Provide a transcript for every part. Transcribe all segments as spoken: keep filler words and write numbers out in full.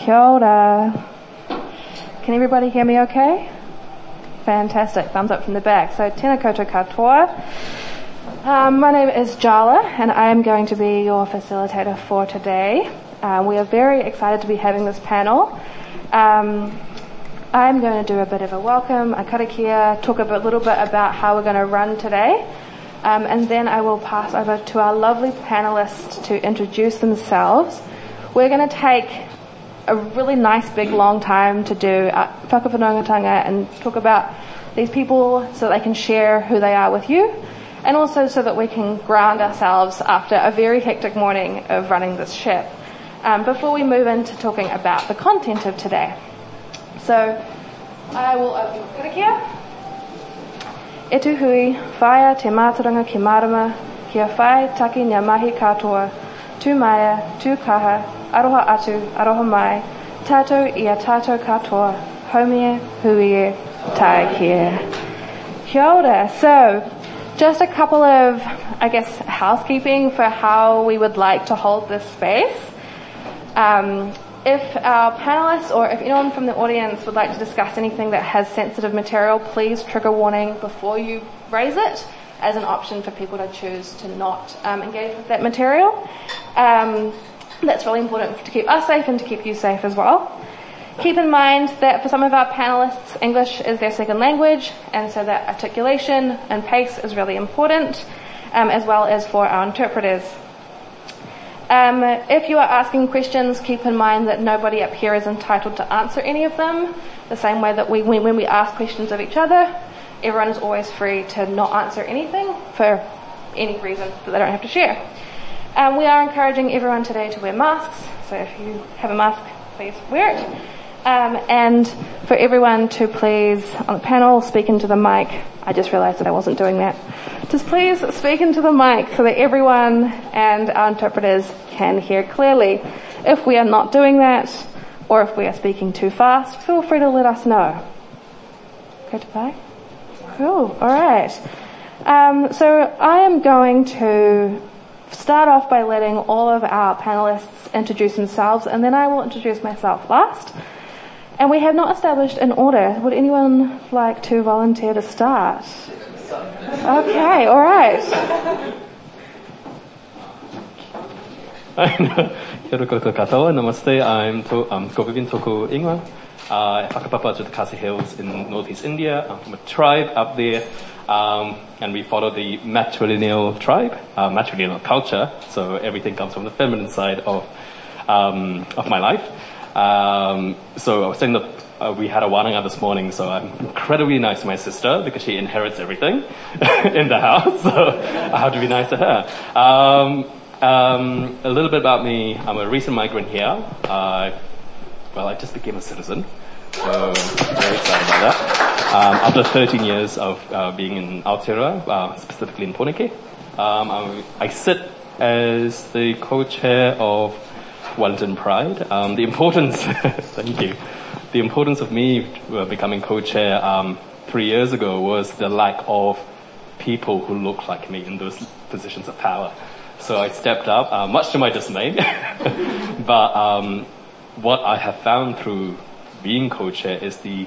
Kia ora. Can everybody hear me okay? Fantastic. Thumbs up from the back. So, tēnā koutou katoa. Um, my name is Jala, and I am going to be your facilitator for today. Um, we are very excited to be having this panel. Um, I'm going to do a bit of a welcome, a karakia, talk a bit, little bit about how we're going to run today, um, and then I will pass over to our lovely panelists to introduce themselves. We're going to take a really nice, big, long time to do uh, whakawhanaungatanga and talk about these people so they can share who they are with you, and also so that we can ground ourselves after a very hectic morning of running this ship, um, before we move into talking about the content of today. So, I will open with karakia. E tu hui, whaia te mātaranga ki marama, kia whai taki ngā mahi katoa, tū maia, tū kaha, aroha atu, aroha mai, tātou i a tātou katoa, haumia, huie, tai kia. Kia ora. So, just a couple of, I guess, housekeeping for how we would like to hold this space. Um, if our panelists or if anyone from the audience would like to discuss anything that has sensitive material, please trigger warning before you raise it as an option for people to choose to not um, engage with that material. Um, that's really important to keep us safe and to keep you safe as well. Keep in mind that for some of our panelists, English is their second language, and so that articulation and pace is really important, um, as well as for our interpreters. Um, if you are asking questions, keep in mind that nobody up here is entitled to answer any of them. The same way that we, when, when we ask questions of each other, everyone is always free to not answer anything for any reason that they don't have to share. Um, we are encouraging everyone today to wear masks, so if you have a mask, please wear it. Um, and for everyone to please, on the panel, speak into the mic. I just realised that I wasn't doing that. Just please speak into the mic so that everyone and our interpreters can hear clearly. If we are not doing that, or if we are speaking too fast, feel free to let us know. Go to play? Cool. All right. Um, so I am going to start off by letting all of our panelists introduce themselves, and then I will introduce myself last. And we have not established an order. Would anyone like to volunteer to start? Okay, all right. Kia ora koutou katoa, namaste. I'm to, um, Ko Vivian Toku Ingoa. Uh, whakapapa to the Khasi Hills in northeast India. I'm from a tribe up there, um, and we follow the matrilineal tribe, uh, matrilineal culture. So everything comes from the feminine side of um, of my life. Um, so I was saying that uh, we had a wānanga this morning, so I'm incredibly nice to my sister because she inherits everything in the house, so I have to be nice to her. Um, um, a little bit about me. I'm a recent migrant here. Uh, well, I just became a citizen, so I'm very excited about that. Um, after thirteen years of uh, being in Aotearoa, uh, specifically in Poneke, um, I, I sit as the co-chair of Wellington Pride. Um, the importance, thank you, the importance of me becoming co-chair um, three years ago was the lack of people who look like me in those positions of power. So I stepped up, uh, much to my dismay. But um, what I have found through being co-chair is the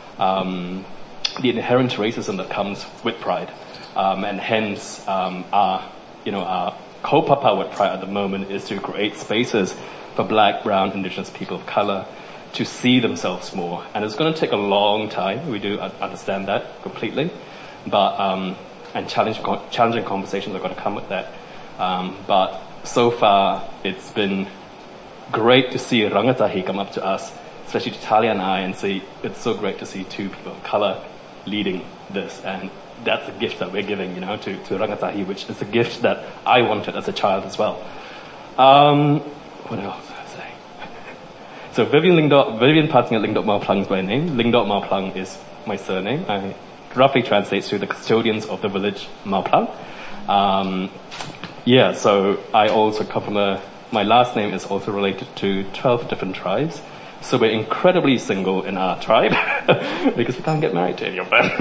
um, the inherent racism that comes with Pride, um, and hence um, our, you know, our kaupapa with Pride at the moment is to create spaces for black, brown, indigenous people of color to see themselves more. And it's going to take a long time. We do understand that completely. But, um, and challenge, challenging conversations are going to come with that. Um, but so far, it's been great to see Rangatahi come up to us, especially to Talia and I, and say, it's so great to see two people of color leading this. And that's a gift that we're giving, you know, to, to Rangatahi, which is a gift that I wanted as a child as well. Um, what else did I say? So Vivian Lingdot, Vivian Patinga Lingdot Mauplang is my name. Lingdot Mauplang is my surname. I roughly translates to the custodians of the village Mauplang. Um, yeah, so I also come from a, my last name is also related to twelve different tribes. So we're incredibly single in our tribe because we can't get married to any of them.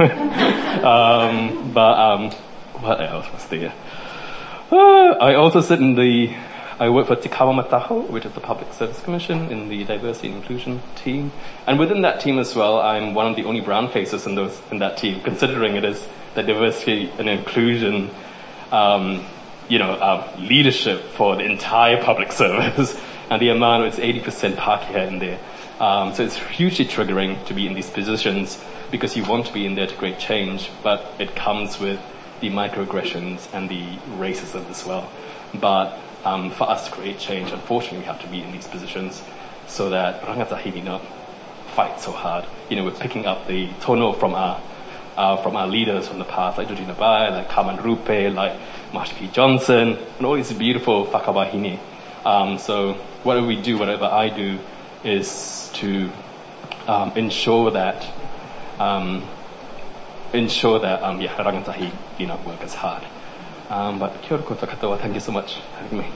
um, but um, what else was there? Uh, I also sit in the I work for Te Kawa Mataho, which is the Public Service Commission in the Diversity and Inclusion team. And within that team as well, I'm one of the only brown faces in those in that team, considering it is the diversity and inclusion, um, you know, uh, leadership for the entire public service. And the amount is eighty percent Pākehā in there. Um, so it's hugely triggering to be in these positions because you want to be in there to create change, but it comes with the microaggressions and the racism as well. But um, for us to create change, unfortunately, we have to be in these positions so that rangatahi need not fight so hard. You know, we're picking up the tono from our uh, from our leaders from the past, like Georgina Bai, like Carmen Rupe, like Marsha P. Johnson, and all these beautiful whakawahine. Um, so whatever we do, whatever I do, is to um, ensure that um, ensure that um, yeah, rangatahi do not work as hard. Um, but kia ora koutou katoa, thank you so much for having me.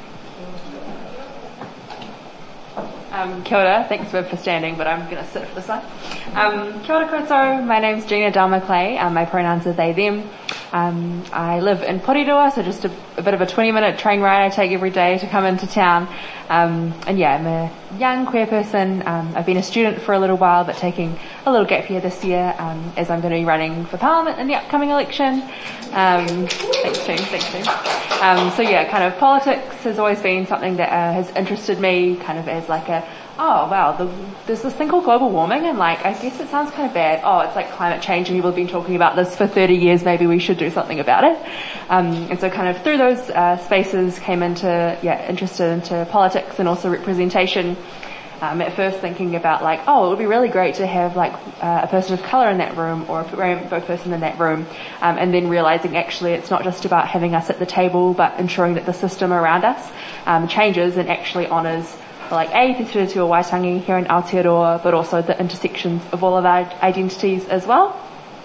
Um, kia ora, thanks for, for standing, but I'm going to sit for this one. Um, kia ora koutou, my name's Gina Dalmaclay, um, my pronouns are they, them. Um, I live in Porirua, so just a, a bit of a twenty minute train ride I take every day to come into town. Um, and yeah, I'm a young queer person. Um, I've been a student for a little while, but taking a little gap year this year, um, as I'm going to be running for Parliament in the upcoming election. Um, thanks too, thanks too. Um, so yeah, kind of politics has always been something that uh, has interested me, kind of as like a, oh wow, the, there's this thing called global warming, and like, I guess it sounds kind of bad. Oh, it's like climate change, and people have been talking about this for thirty years, maybe we should do something about it. Um, and so kind of through those uh, spaces came into, yeah, interested into politics and also representation. Um, at first thinking about like, oh, it would be really great to have like uh, a person of colour in that room or a rainbow person in that room, um, and then realising actually it's not just about having us at the table, but ensuring that the system around us um, changes and actually honours like A, Te Tiriti o Waitangi here in Aotearoa, but also the intersections of all of our identities as well.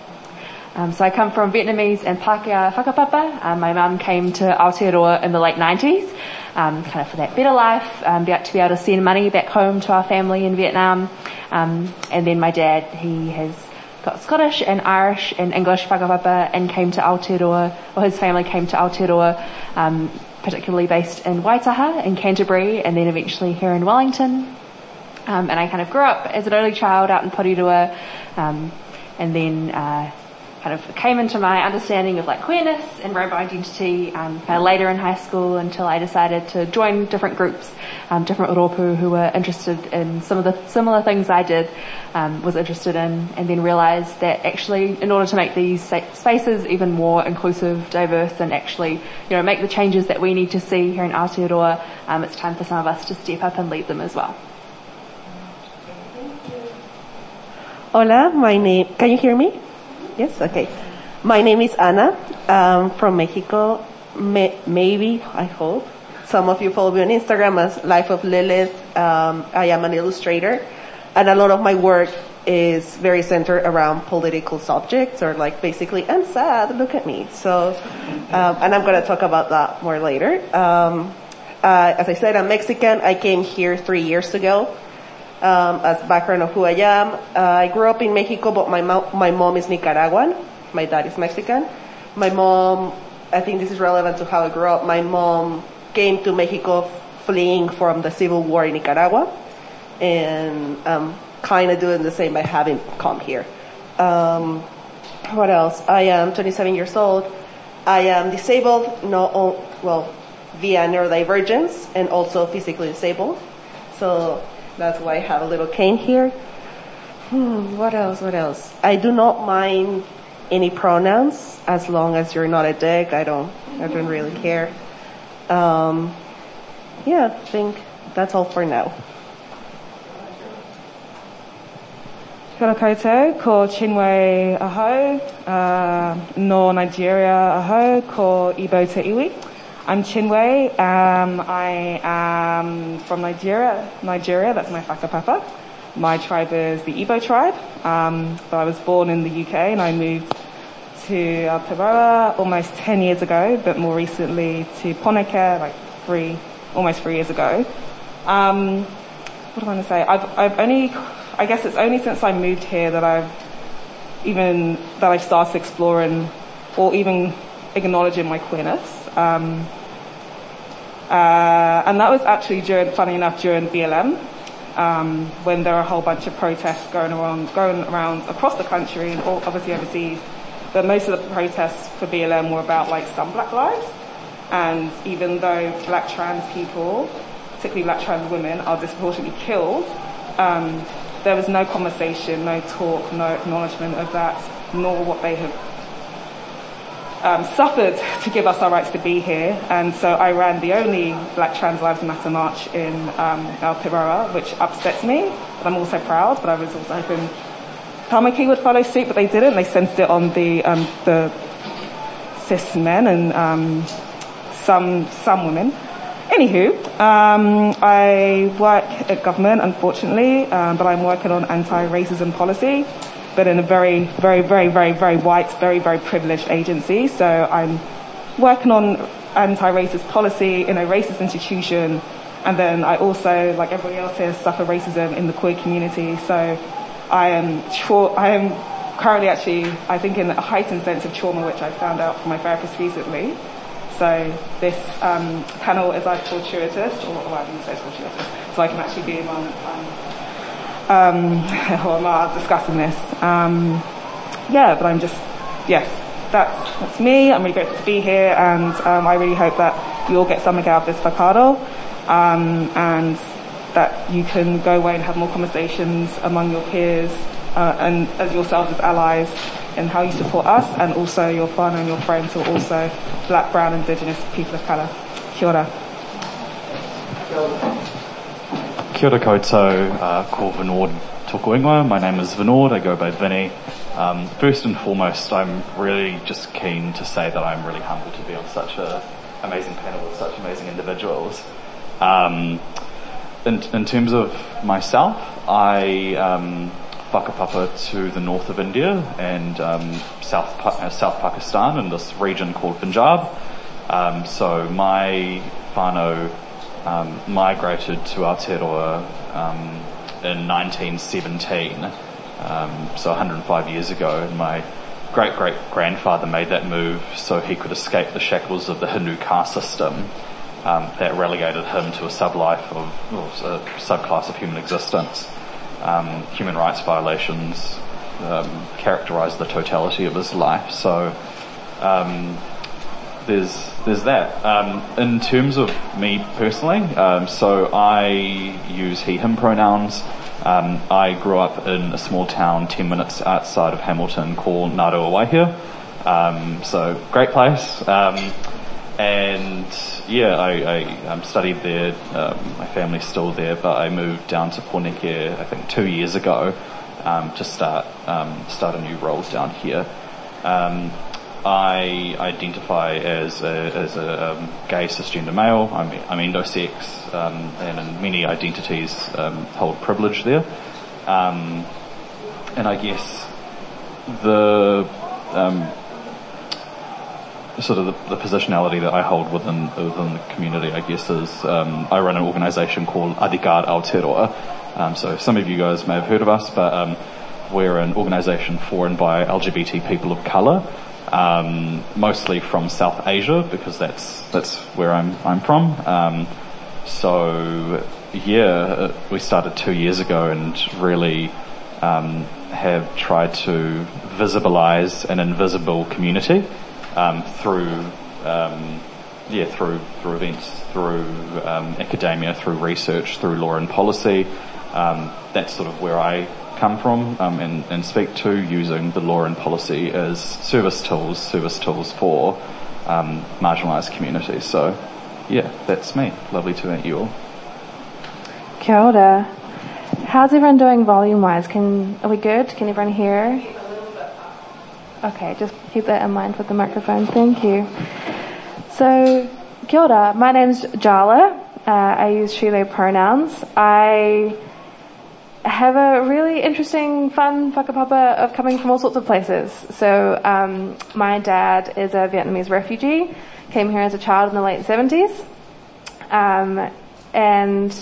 Um, so I come from Vietnamese and Pākehā whakapapa. Um, my mum came to Aotearoa in the late nineties, um, kind of for that better life, um, to be able to send money back home to our family in Vietnam. Um, and then my dad, he has got Scottish and Irish and English whakapapa and came to Aotearoa, or his family came to Aotearoa, um, particularly based in Waitaha in Canterbury and then eventually here in Wellington. Um, and I kind of grew up as an early child out in Porirua, um, and then, uh, kind of came into my understanding of like queerness and rainbow identity um, kind of later in high school until I decided to join different groups, um, different uropu who were interested in some of the similar things I did, um, was interested in, and then realised that actually in order to make these spaces even more inclusive, diverse, and actually, you know, make the changes that we need to see here in Aotearoa, um, it's time for some of us to step up and lead them as well. Hola, my name, can you hear me? Yes, okay. My name is Ana. I'm from Mexico. May, maybe, I hope. Some of you follow me on Instagram as Life of Lilith. Um, I am an illustrator, and a lot of my work is very centered around political subjects, or like basically, I'm sad, look at me. So, um, and I'm going to talk about that more later. Um, uh, as I said, I'm Mexican. I came here three years ago. Um, as background of who I am, uh, I grew up in Mexico, but my mo- my mom is Nicaraguan. My dad is Mexican. My mom, I think this is relevant to how I grew up. My mom came to Mexico fleeing from the civil war in Nicaragua, and um, kind of doing the same by having come here. Um, what else? I am twenty-seven years old. I am disabled, no, well, via neurodivergence, and also physically disabled. So that's why I have a little cane here. Hmm, what else, what else? I do not mind any pronouns as long as you're not a dick. I don't, I don't really care. Um, yeah, I think that's all for now. Kia ora koutou, ko Chinwe Aho, uh, no Nigeria Aho, ko Ibo Te Iwi. I'm Chinwe. Um, I am from Nigeria. Nigeria, that's my whakapapa. My tribe is the Igbo tribe. Um, but I was born in the U K and I moved to Aotearoa almost ten years ago, but more recently to Pōneke, like three, almost three years ago. Um, what do I want to say? I've, I've only, I guess it's only since I moved here that I've even, that I've started exploring or even acknowledging my queerness. Um, Uh, and that was actually during, funny enough, during B L M, um, when there were a whole bunch of protests going around, going around across the country and all, obviously overseas. But most of the protests for B L M were about like some black lives. And even though black trans people, particularly black trans women, are disproportionately killed, um, there was no conversation, no talk, no acknowledgement of that, nor what they have um, suffered to give us our rights to be here. And so I ran the only Black Trans Lives Matter march in um, Aotearoa, which upsets me, but I'm also proud. But I was also hoping Tamaki would follow suit, but they didn't. They centered it on the um, the cis men and um, some some women. Anywho, um, I work at government, unfortunately, um, but I'm working on anti-racism policy, but in a very, very, very, very, very white, very, very privileged agency. So I'm working on anti-racist policy in a racist institution, and then I also, like everybody else here, suffer racism in the queer community. So I am, tra- I am currently actually, I think, in a heightened sense of trauma, which I found out from my therapist recently. So this um, panel is like fortuitous, or well, I didn't say it's fortuitous, so I can actually be among, um, um, or not discussing this. Um, yeah, but I'm just, yes, that's, that's me. I'm really grateful to be here, and um, I really hope that you all get something out of this whakaaro, um, and that you can go away and have more conversations among your peers uh, and as yourselves as allies, and how you support us, and also your whānau and your friends who are also black, brown, indigenous people of colour. Kia ora. Kia ora koutou, uh, ko Vinod tōku ingoa. My name is Vinod, I go by Vinny. Um, first and foremost, I'm really just keen to say that I'm really humbled to be on such an amazing panel with such amazing individuals. Um, in, in terms of myself, I um, whakapapa to the north of India and um, South uh, South Pakistan in this region called Punjab. Um, so my whānau um, migrated to Aotearoa um, in nineteen seventeen, um, so one hundred five years ago, and my great-great-grandfather made that move so he could escape the shackles of the Hindu caste system um, that relegated him to a sub-life of, well, a subclass of human existence. Um, human rights violations um, characterise the totality of his life. So um, there's there's that. Um, in terms of me personally, um, so I use he/him pronouns. Um, I grew up in a small town ten minutes outside of Hamilton called Ngaruawahia. Um, so great place. Um, and yeah, I, I um, studied there. Um, my family's still there, but I moved down to Porneke, I think, two years ago um, to start um, start a new role down here. Um, I identify as a, as a um, gay cisgender male. I'm, I'm endosex, um, and in many identities um, hold privilege there. Um, and I guess the um, sort of the, the positionality that I hold within within the community, I guess, is um, I run an organisation called Adhikar Aotearoa. Um, so some of you guys may have heard of us, but um, we're an organisation for and by L G B T people of colour, um, mostly from South Asia, because that's that's where I'm I'm from. Um, so yeah, we started two years ago and really um, have tried to visibilise an invisible community. Um, through, um, yeah, through through events, through um, academia, through research, through law and policy. Um, that's sort of where I come from um, and, and speak to, using the law and policy as service tools, service tools for um, marginalised communities. So, yeah, that's me. Lovely to meet you all. Kia ora. How's everyone doing volume-wise? Can are we good? Can everyone hear? Okay, just keep that in mind with the microphone. Thank you. So, kia ora. My name's Jala. Uh, I use she, they pronouns. I have a really interesting, fun whakapapa of coming from all sorts of places. So, um, my dad is a Vietnamese refugee, came here as a child in the late seventies. Um, and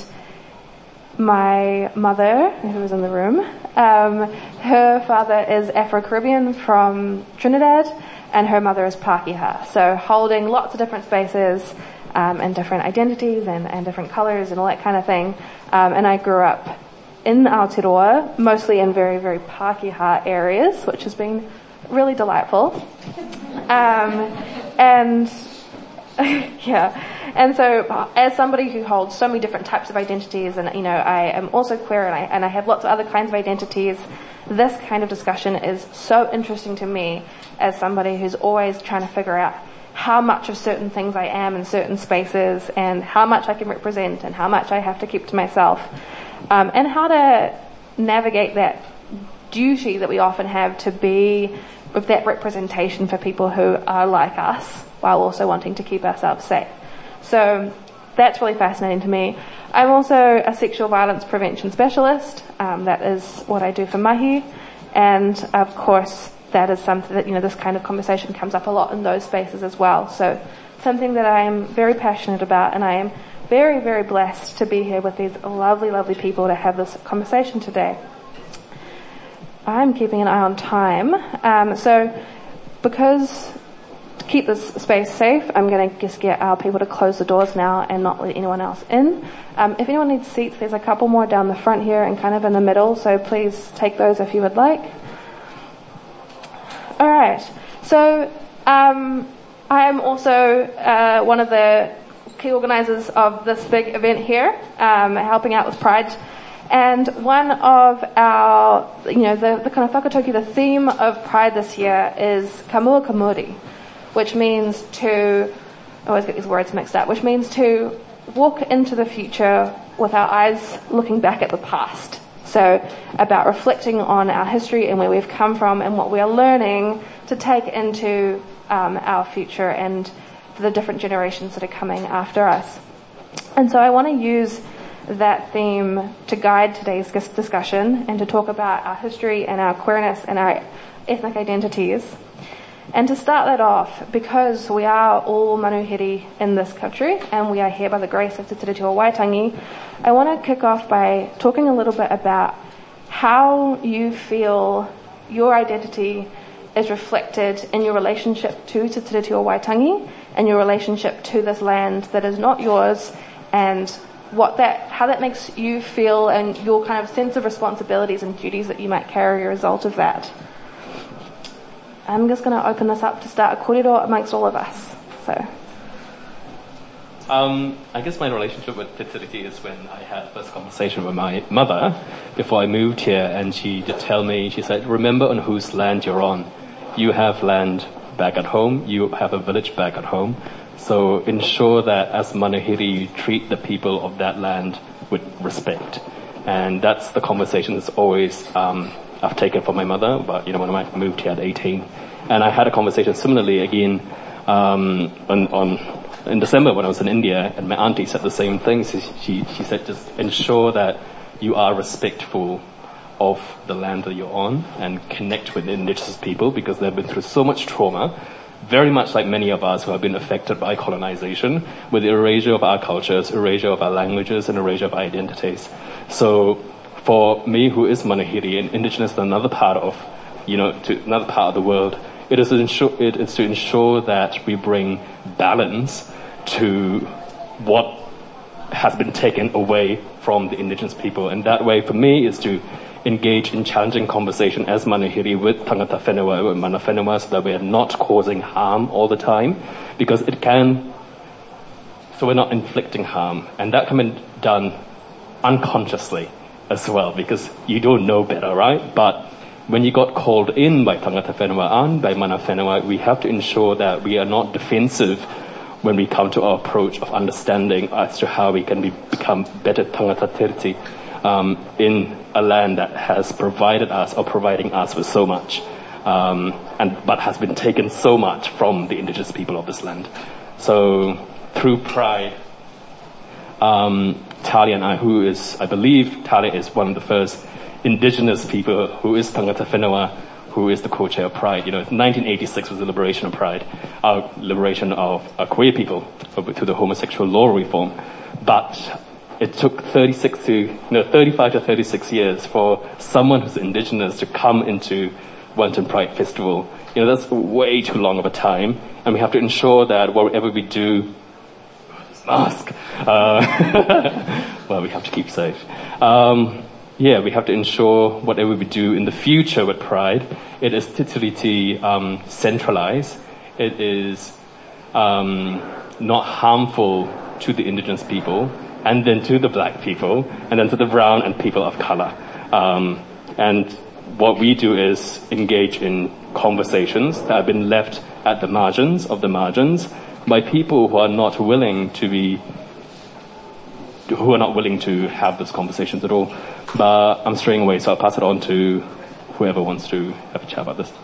my mother, who was in the room, um, her father is Afro-Caribbean from Trinidad, and her mother is Pākehā. So holding lots of different spaces, um, and different identities and, and different colours and all that kind of thing. Um, and I grew up in Aotearoa, mostly in very, very Pākehā areas, which has been really delightful. Um, and yeah, and so as somebody who holds so many different types of identities, and you know, I am also queer, and I and I have lots of other kinds of identities, this kind of discussion is so interesting to me as somebody who's always trying to figure out how much of certain things I am in certain spaces, and how much I can represent, and how much I have to keep to myself, um, and how to navigate that duty that we often have to be with that representation for people who are like us, while also wanting to keep ourselves safe. So that's really fascinating to me. I'm also a sexual violence prevention specialist. Um, that is what I do for Mahi. And of course, that is something that, you know, this kind of conversation comes up a lot in those spaces as well. So something that I am very passionate about, and I am very, very blessed to be here with these lovely, lovely people to have this conversation today. I'm keeping an eye on time. Um, so because to keep this space safe, I'm going to just get our people to close the doors now and not let anyone else in. Um, if anyone needs seats, there's a couple more down the front here and kind of in the middle, so please take those if you would like. All right. So um, I am also uh, one of the key organisers of this big event here, um, helping out with Pride. And one of our, you know, the, the kind of whakatauki, the theme of Pride this year is Kamua Kamuri, which means to, I always get these words mixed up, which means to walk into the future with our eyes looking back at the past. So about reflecting on our history and where we've come from and what we are learning to take into um, our future and the different generations that are coming after us. And so I want to use that theme to guide today's discussion and to talk about our history and our queerness and our ethnic identities. And to start that off, because we are all manuhiri in this country and we are here by the grace of Te Tiriti o Waitangi, I want to kick off by talking a little bit about how you feel your identity is reflected in your relationship to Te Tiriti o Waitangi and your relationship to this land that is not yours, and what that, how that makes you feel and your kind of sense of responsibilities and duties that you might carry as a result of that. I'm just going to open this up to start a kōrero amongst all of us. So, um, I guess my relationship with Te Tiriti is when I had the first conversation with my mother before I moved here, and she did tell me, she said, remember on whose land you're on. You have land back at home, you have a village back at home. So ensure that as manuhiri you treat the people of that land with respect. And that's the conversation that's always um, I've taken from my mother, but you know, when I moved here at eighteen. And I had a conversation similarly again um, on, on in December when I was in India, and my auntie said the same thing. So she, she said just ensure that you are respectful of the land that you're on and connect with the indigenous people, because they've been through so much trauma, very much like many of us who have been affected by colonization, with the erasure of our cultures, erasure of our languages, and erasure of our identities. So for me, who is manuhiri and indigenous to another part of, you know, to another part of the world, it is, ensure, it is to ensure that we bring balance to what has been taken away from the indigenous people. And that way, for me, is to engage in challenging conversation as manuhiri with tangata whenua, with mana whenua, so that we are not causing harm all the time, because it can, so we're not inflicting harm. And that can be done unconsciously as well, because you don't know better, right? But when you got called in by tangata whenua and by mana whenua, we have to ensure that we are not defensive when we come to our approach of understanding as to how we can be, become better tangata tiriti um, in a land that has provided us or providing us with so much, um, and but has been taken so much from the indigenous people of this land. So through Pride, um, Talia and I, who is, I believe Talia is one of the first indigenous people who is tangata whenua, who is the co-chair of Pride. You know, nineteen eighty-six was the liberation of Pride, our liberation of uh, queer people through the homosexual law reform. But it took thirty-six to, you know, thirty-five to thirty-six years for someone who's indigenous to come into Wellington Pride Festival. You know, that's way too long of a time, and we have to ensure that whatever we do mask. Uh, well, we have to keep safe. Um, yeah, we have to ensure whatever we do in the future with Pride, it is totally um, centralized. It is um, not harmful to the indigenous people, and then to the black people, and then to the brown and people of color. Um, and what we do is engage in conversations that have been left at the margins of the margins by people who are not willing to be, who are not willing to have those conversations at all. But I'm straying away, so I'll pass it on to whoever wants to have a chat about this.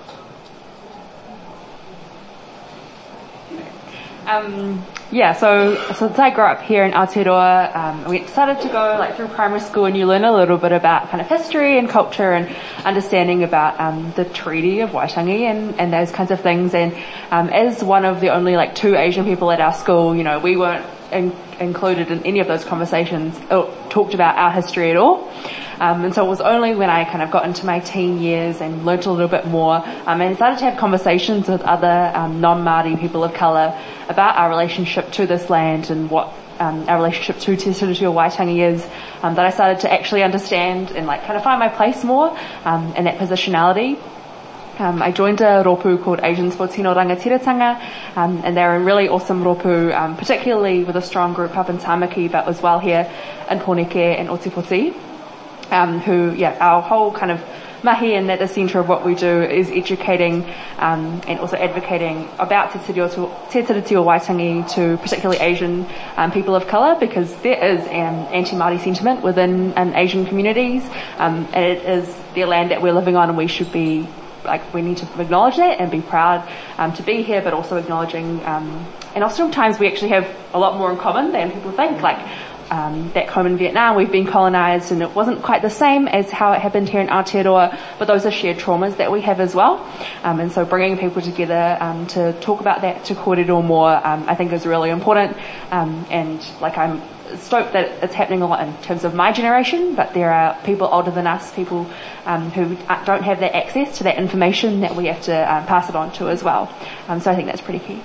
Um, yeah, so since I grew up here in Aotearoa, um, we started to go like through primary school and you learn a little bit about kind of history and culture and understanding about um, the Treaty of Waitangi and, and those kinds of things. And um, as one of the only like two Asian people at our school, you know, we weren't in, included in any of those conversations or talked about our history at all. Um, and so it was only when I kind of got into my teen years and learnt a little bit more um, and started to have conversations with other um, non-Māori people of colour about our relationship to this land and what um, our relationship to Te Tiriti o Waitangi is, um, that I started to actually understand and like kind of find my place more um, in that positionality. Um, I joined a ropu called Asians for Tino Rangatiratanga, um, and they're a really awesome ropu, um, particularly with a strong group up in Tamaki, but as well here in Poneke and Otipoti. Um, who, yeah, our whole kind of mahi and at the centre of what we do is educating um, and also advocating about Te Tiriti o Waitangi to particularly Asian um, people of colour, because there is an anti-Māori sentiment within um, Asian communities, um, and it is their land that we're living on, and we should be, like, we need to acknowledge that and be proud um, to be here, but also acknowledging, um, and oftentimes we actually have a lot more in common than people think, like, Um, back home in Vietnam, we've been colonised and it wasn't quite the same as how it happened here in Aotearoa, but those are shared traumas that we have as well. Um, and so bringing people together um, to talk about that, to kōrero more, um, I think is really important. Um, and like I'm stoked that it's happening a lot in terms of my generation, but there are people older than us, people um, who don't have that access to that information that we have to um, pass it on to as well. Um, so I think that's pretty key.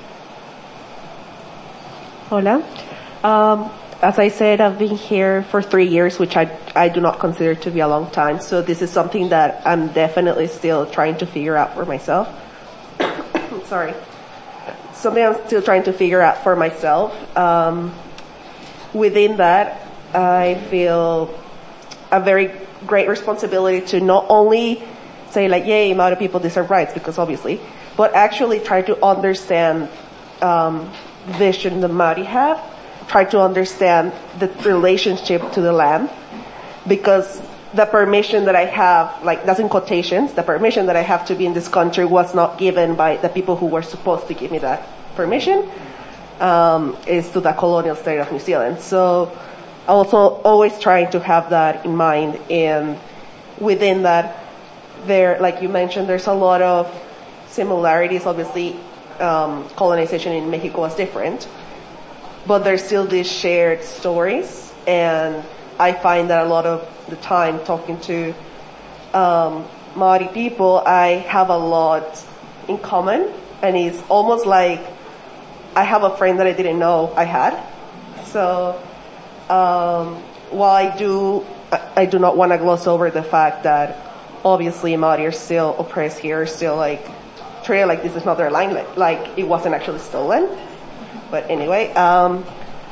Hola. Um, As I said, I've been here for three years, which I, I do not consider to be a long time. So this is something that I'm definitely still trying to figure out for myself. Sorry. Something I'm still trying to figure out for myself. Um, within that, I feel a very great responsibility to not only say like, yay, Māori people deserve rights, because obviously, but actually try to understand um, the vision the Māori have. Try to understand the relationship to the land, because the permission that I have, like that's in quotations, the permission that I have to be in this country was not given by the people who were supposed to give me that permission, um, is to the colonial state of New Zealand. So also always trying to have that in mind, and within that there, like you mentioned, there's a lot of similarities. Obviously, um, colonization in Mexico was different, but there's still these shared stories, and I find that a lot of the time talking to um, Māori people, I have a lot in common, and it's almost like I have a friend that I didn't know I had. So um, while I do, I do not want to gloss over the fact that obviously Māori are still oppressed here, still like treated like this is not their land, like, like it wasn't actually stolen. But anyway, um,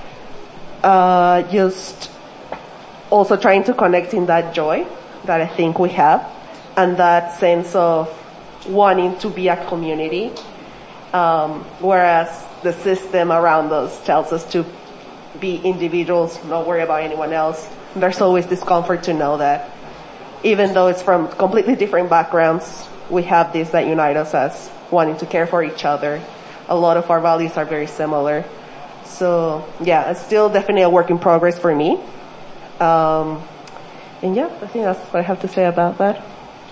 uh, just also trying to connect in that joy that I think we have, and that sense of wanting to be a community, um, whereas the system around us tells us to be individuals, not worry about anyone else. There's always discomfort to know that even though it's from completely different backgrounds, we have this that unite us as wanting to care for each other. A lot of our values are very similar. So yeah, it's still definitely a work in progress for me. Um, and yeah, I think that's what I have to say about that.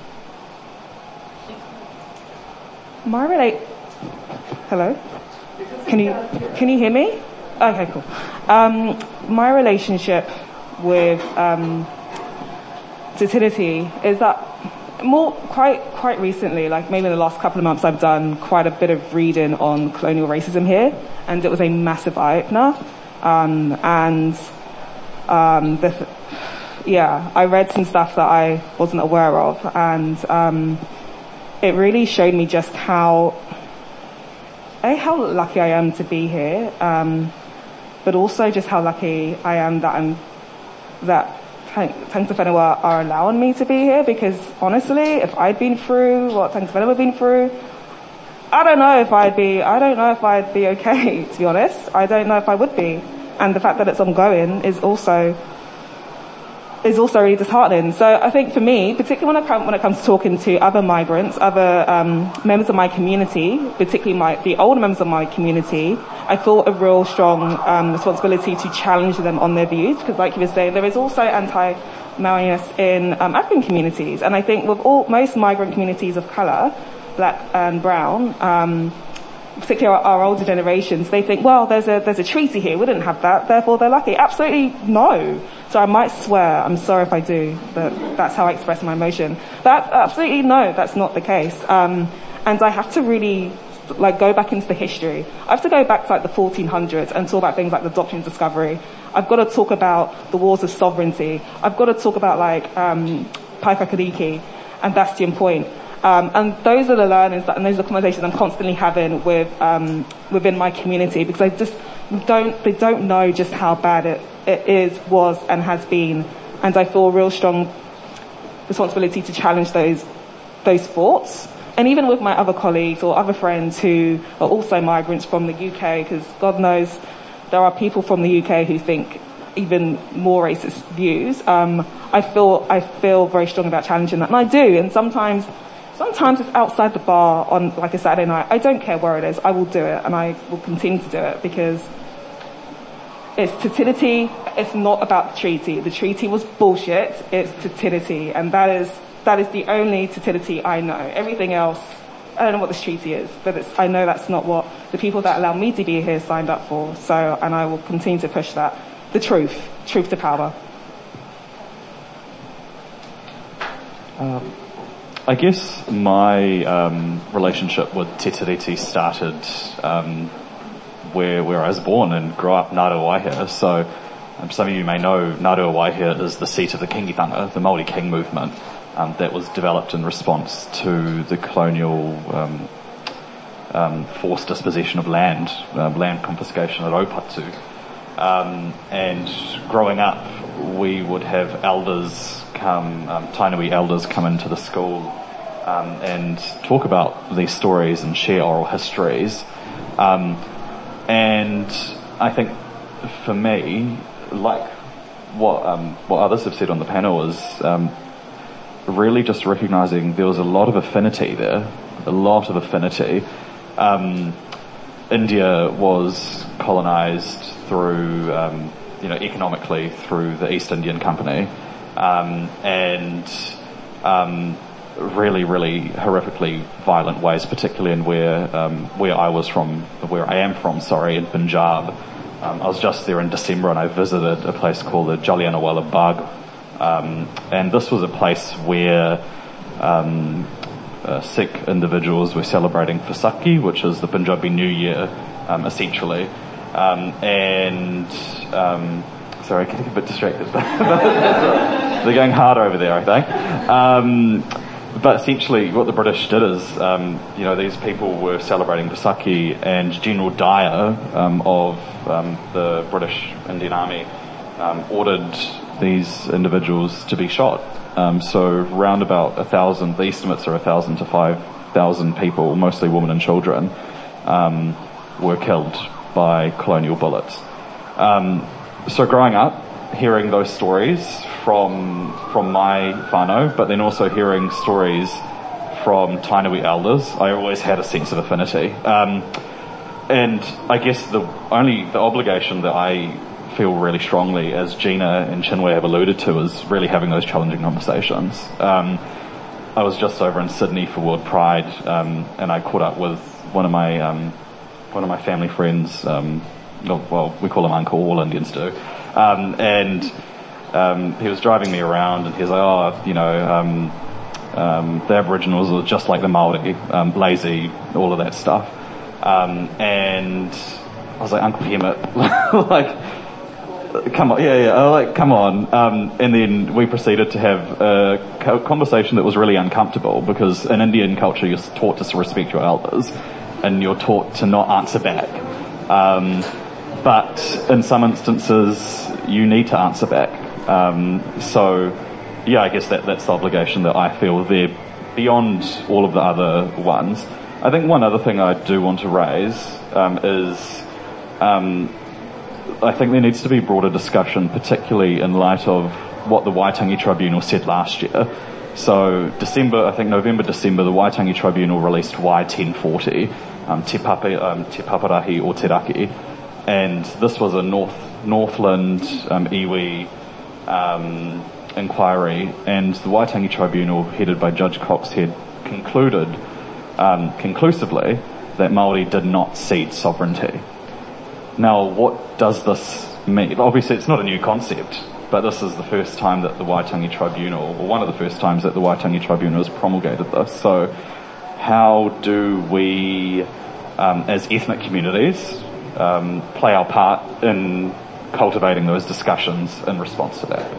My relate. Hello. Can you can you hear me? Okay, cool. Um, my relationship with um, Te Tiriti is that more quite quite recently, like maybe in the last couple of months, I've done quite a bit of reading on colonial racism here, and it was a massive eye-opener. Um, and, um, the, yeah, I read some stuff that I wasn't aware of, and, um, it really showed me just how, A, how lucky I am to be here, um, but also just how lucky I am that I'm, that Tangata Whenua are allowing me to be here, because honestly, if I'd been through what Tangata Whenua have been through, I don't know if I'd be, I don't know if I'd be okay, to be honest. I don't know if I would be. And the fact that it's ongoing is also, is also really disheartening. So I think for me, particularly when, I come, when it comes to talking to other migrants, other um, members of my community, particularly my, the older members of my community, I feel a real strong um, responsibility to challenge them on their views, because like you were saying, there is also anti-Maoists in um, African communities. And I think with all, most migrant communities of colour, black and brown, um, particularly our, our older generations, they think, well, there's a there's a treaty here, we didn't have that, therefore they're lucky. Absolutely no. So I might swear, I'm sorry if I do, but that's how I express my emotion. But absolutely no, that's not the case. Um, and I have to really, like, go back into the history. I have to go back to, like, the fourteen hundreds and talk about things like the Doctrine of Discovery. I've got to talk about the Wars of Sovereignty. I've got to talk about, like, um, Paikakariki and Bastion Point. Um, and those are the learnings that, and those are the conversations I'm constantly having with, um, within my community, because I just don't, they don't know just how bad it, it is, was, and has been. And I feel a real strong responsibility to challenge those, those thoughts. And even with my other colleagues or other friends who are also migrants from the U K, because God knows there are people from the U K who think even more racist views. Um, I feel, I feel very strong about challenging that. And I do. And sometimes, Sometimes it's outside the bar on, like, a Saturday night. I don't care where it is. I will do it, and I will continue to do it, because it's tutility. It's not about the treaty. The treaty was bullshit. It's tutility, and that is that is the only tutility I know. Everything else, I don't know what this treaty is, but it's, I know that's not what the people that allow me to be here signed up for. So, and I will continue to push that. The truth, truth to power. Um. I guess my um, relationship with Te Tiriti started um, where where I was born and grew up, Ngāruā Waihia. So um, some of you may know Ngāruā Waihia is the seat of the Kingitanga, the Māori King movement, um, that was developed in response to the colonial um, um, forced dispossession of land, uh, land confiscation at Opatu. Um, and growing up, we would have elders come, um, Tainui elders come into the school um, and talk about these stories and share oral histories. Um, and I think for me, like what um, what others have said on the panel, is um, really just recognising there was a lot of affinity there, a lot of affinity. Um, India was colonised through, um, you know, economically through the East Indian Company, um, and um, really, really horrifically violent ways, particularly in where um, where I was from, where I am from, sorry, in Punjab. Um, I was just there in December, and I visited a place called the Jallianwala Bagh, um, and this was a place where um, uh, Sikh individuals were celebrating Vaisakhi, which is the Punjabi New Year, um, essentially. Um, and, um, sorry, getting a bit distracted. They're going hard over there, I think. Um, but essentially what the British did is, um, you know, these people were celebrating Vaisakhi, and General Dyer, um, of, um, the British Indian Army, um, ordered these individuals to be shot. Um, so round about a thousand, the estimates are a thousand to five thousand people, mostly women and children, um, were killed by colonial bullets. Um, so growing up, hearing those stories from from my whānau, but then also hearing stories from Tainui elders, I always had a sense of affinity. Um, and I guess the only the obligation that I feel really strongly, as Gina and Chinwe have alluded to, is really having those challenging conversations. Um, I was just over in Sydney for World Pride, um, and I caught up with one of my um, one of my family friends. Um, well, we call him Uncle, all Indians do. Um, and um, he was driving me around, and he was like, "Oh, you know, um, um, the Aboriginals are just like the Māori, um, lazy, all of that stuff." Um, and I was like, Uncle Hemet, like, come on, yeah, yeah, uh, like, come on. Um, and then we proceeded to have a co- conversation that was really uncomfortable because in Indian culture you're taught to respect your elders and you're taught to not answer back. Um, but in some instances you need to answer back. Um, so, yeah, I guess that that's the obligation that I feel there beyond all of the other ones. I think one other thing I do want to raise um, is um, I think there needs to be broader discussion, particularly in light of what the Waitangi Tribunal said last year. So December, I think November, December, the Waitangi Tribunal released Y ten forty, um, Te, Pape, um, Te Paparahi o Te Raki, and this was a North Northland um, iwi um, inquiry, and the Waitangi Tribunal, headed by Judge Cox, had concluded um, conclusively that Māori did not cede sovereignty. Now, what does this mean? Obviously, it's not a new concept, but this is the first time that the Waitangi Tribunal, or one of the first times that the Waitangi Tribunal has promulgated this. So, how do we, um, as ethnic communities, um, play our part in cultivating those discussions in response to that?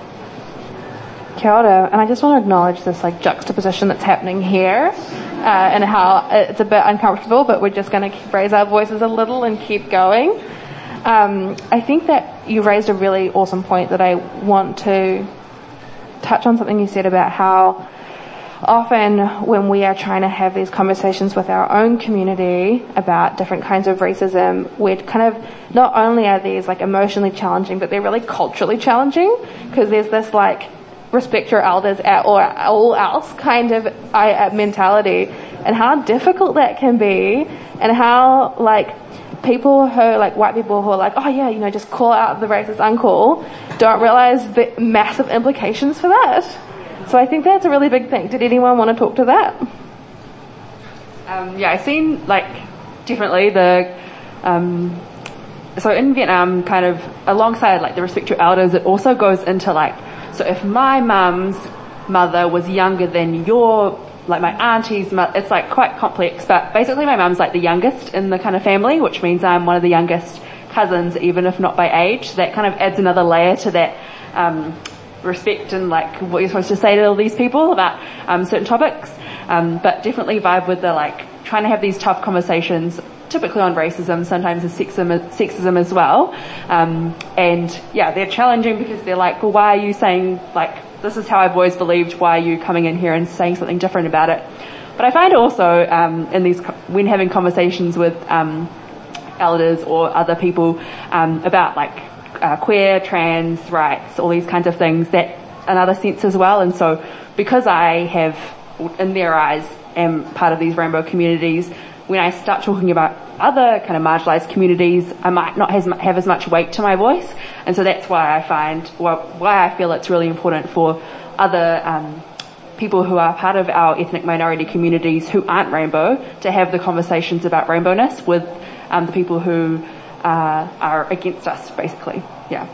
Kia ora, and I just want to acknowledge this like juxtaposition that's happening here, uh, and how it's a bit uncomfortable, but we're just going to raise our voices a little and keep going. Um, I think that you raised a really awesome point that I want to touch on, something you said about how often when we are trying to have these conversations with our own community about different kinds of racism, we're kind of, not only are these like emotionally challenging, but they're really culturally challenging, because there's this like respect your elders at, or all else kind of uh, mentality, and how difficult that can be, and how like people who, like white people who are like, oh yeah, you know, just call out the racist uncle, don't realize the massive implications for that. So I think that's a really big thing. Did anyone want to talk to that? Um, yeah, I've seen like definitely the um, so in Vietnam, kind of alongside like the respect your elders, it also goes into like, so if my mum's mother was younger than your, like my auntie's mother, it's like quite complex, but basically my mum's like the youngest in the kind of family, which means I'm one of the youngest cousins, even if not by age. So that kind of adds another layer to that um, respect and like what you're supposed to say to all these people about um, certain topics. Um, but definitely vibe with the like trying to have these tough conversations, typically on racism, sometimes as sexism, sexism as well. Um, and yeah, they're challenging because they're like, well, why are you saying, like, this is how I've always believed, why are you coming in here and saying something different about it? But I find also, um, in these, when having conversations with, um, elders or other people, um, about like, uh, queer, trans rights, all these kinds of things, that another sense as well. And so because I have, in their eyes, am part of these rainbow communities, when I start talking about other kind of marginalised communities, I might not has, have as much weight to my voice. And so that's why I find, well, why I feel it's really important for other um, people who are part of our ethnic minority communities who aren't rainbow to have the conversations about rainbowness with um, the people who uh, are against us, basically. Yeah.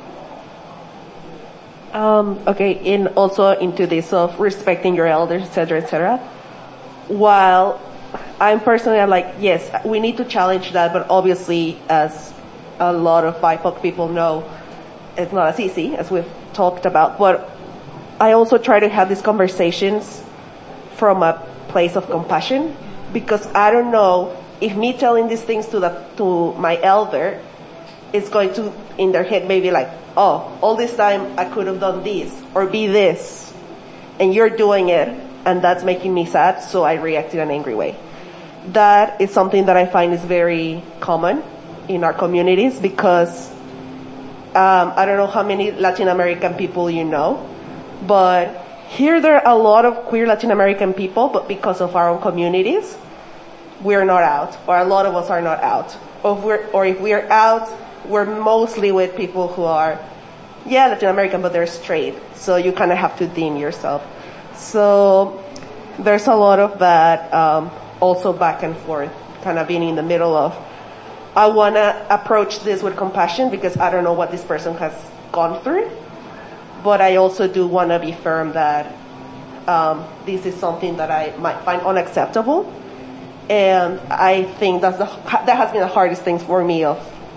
Um, okay, and also into this of respecting your elders, et cetera, et cetera. While I'm personally I'm like, yes, we need to challenge that, but obviously, as a lot of B I P O C people know, it's not as easy as we've talked about. But I also try to have these conversations from a place of compassion, because I don't know if me telling these things to the to my elder is going to, in their head, maybe like, oh, all this time I could have done this or be this, and you're doing it, and that's making me sad, so I react in an angry way. That is something that I find is very common in our communities, because um, I don't know how many Latin American people you know, but here there are a lot of queer Latin American people, but because of our own communities, we're not out, or a lot of us are not out. Or if we're, or if we're out, we're mostly with people who are, yeah, Latin American, but they're straight. So you kind of have to deem yourself. So there's a lot of that, um, also back and forth, kind of being in the middle of, I want to approach this with compassion because I don't know what this person has gone through. But I also do want to be firm that um, this is something that I might find unacceptable. And I think that's the, that has been the hardest thing for me of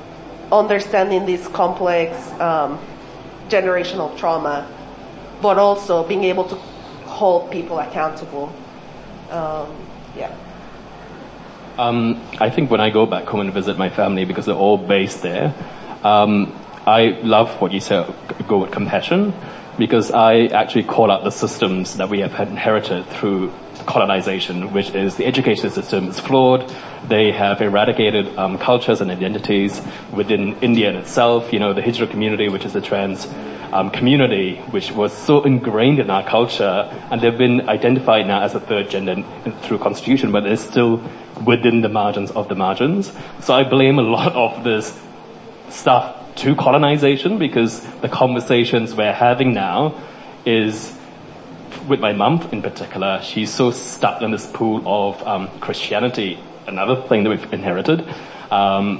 understanding this complex um, generational trauma, but also being able to hold people accountable. Um, yeah. Um, I think when I go back home and visit my family, because they're all based there, um, I love what you said, go with compassion, because I actually call out the systems that we have inherited through colonization, which is the education system is flawed. They have eradicated um, cultures and identities within India in itself. You know, the Hijra community, which is a trans um, community, which was so ingrained in our culture, and they've been identified now as a third gender through constitution, but it's still within the margins of the margins. So I blame a lot of this stuff to colonization, because the conversations we're having now is with my mum in particular. She's so stuck in this pool of um, Christianity, another thing that we've inherited um,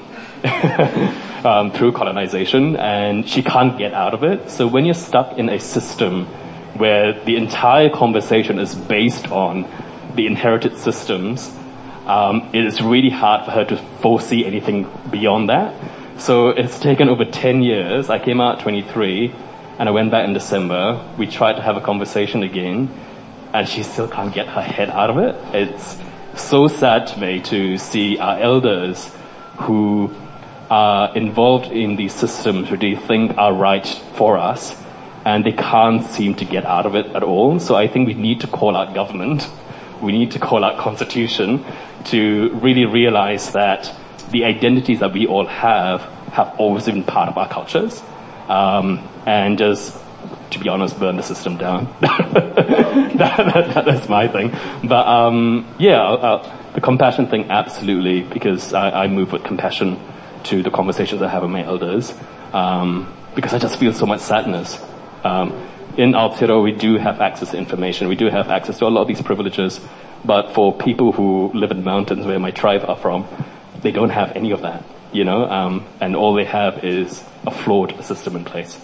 um, through colonization, and she can't get out of it. So when you're stuck in a system where the entire conversation is based on the inherited systems, um, it is really hard for her to foresee anything beyond that. So it's taken over ten years. I came out at twenty-three, and I went back in December. We tried to have a conversation again, and she still can't get her head out of it. It's so sad to me to see our elders who are involved in these systems who they think are right for us, and they can't seem to get out of it at all. So I think we need to call out government. We need to call out constitution to really realize that the identities that we all have have always been part of our cultures, um, and just, to be honest, burn the system down. that, that, that's my thing. But um, yeah, uh, the compassion thing, absolutely, because I, I move with compassion to the conversations I have with my elders, um, because I just feel so much sadness. Um, in Aotearoa, we do have access to information. We do have access to a lot of these privileges, but for people who live in mountains, where my tribe are from, they don't have any of that, you know, um, and all they have is a flawed system in place.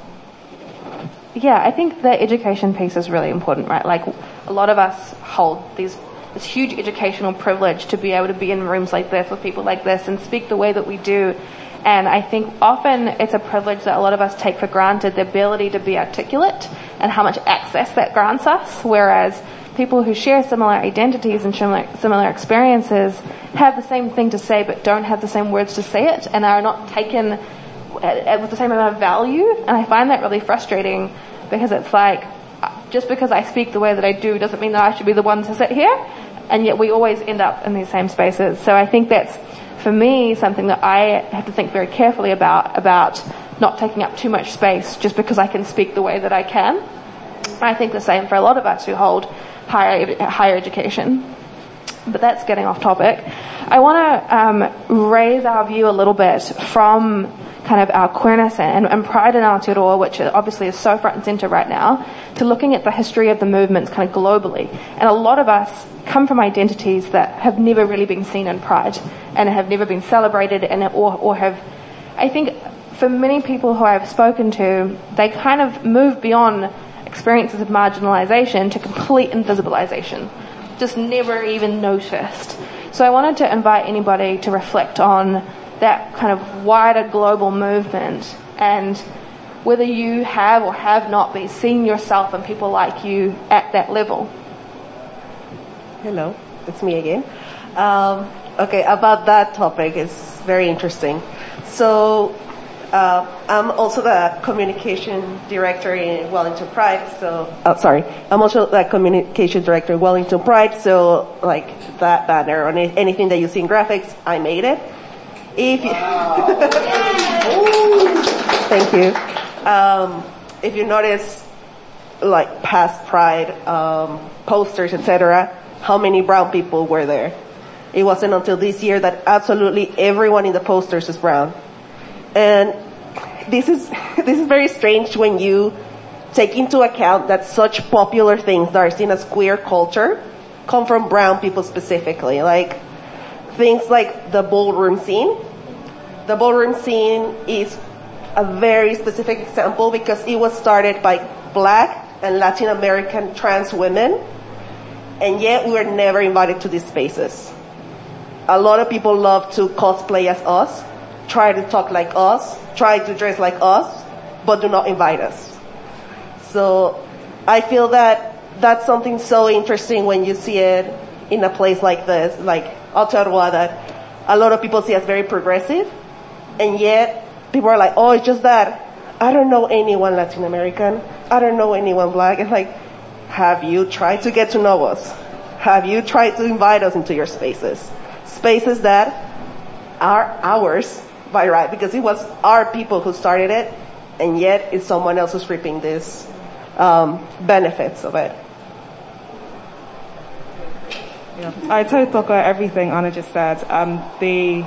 Yeah, I think the education piece is really important, right? Like, a lot of us hold these this huge educational privilege to be able to be in rooms like this with people like this and speak the way that we do. And I think often it's a privilege that a lot of us take for granted, the ability to be articulate and how much access that grants us, whereas people who share similar identities and similar, similar experiences have the same thing to say but don't have the same words to say it, and are not taken with the same amount of value. And I find that really frustrating, because it's like, just because I speak the way that I do doesn't mean that I should be the one to sit here, and yet we always end up in these same spaces. So I think that's, for me, something that I have to think very carefully about, about not taking up too much space just because I can speak the way that I can. I think the same for a lot of us who hold higher higher education. But that's getting off topic. I want to um, raise our view a little bit from kind of our queerness and, and pride in Aotearoa, which obviously is so front and center right now, to looking at the history of the movements kind of globally. And a lot of us come from identities that have never really been seen in pride and have never been celebrated, and or, or have, I think, for many people who I've spoken to, they kind of move beyond experiences of marginalization to complete invisibilization, just never even noticed. So I wanted to invite anybody to reflect on that kind of wider global movement, and whether you have or have not been seeing yourself and people like you at that level. Hello, it's me again. Um, okay, about that topic, it's very interesting. So, uh, I'm also the communication director in Wellington Pride, so, oh, sorry, I'm also the communication director in Wellington Pride, so, like, that banner or anything that you see in graphics, I made it. If you, thank you. Um, if you notice, like, past Pride, um, posters, et cetera, how many brown people were there? It wasn't until this year that absolutely everyone in the posters is brown. And this is, this is very strange when you take into account that such popular things that are seen as queer culture come from brown people specifically. Like, things like the ballroom scene. The ballroom scene is a very specific example because it was started by black and Latin American trans women, and yet we were never invited to these spaces. A lot of people love to cosplay as us, try to talk like us, try to dress like us, but do not invite us. So I feel that that's something so interesting when you see it in a place like this, like Aotearoa, that a lot of people see as very progressive, and yet people are like, oh, it's just that I don't know anyone Latin American, I don't know anyone black. It's like, have you tried to get to know us? Have you tried to invite us into your spaces? Spaces that are ours by right, because it was our people who started it, and yet it's someone else who's reaping these um, benefits of it. Yeah. I totally talk about everything Anna just said. Um, the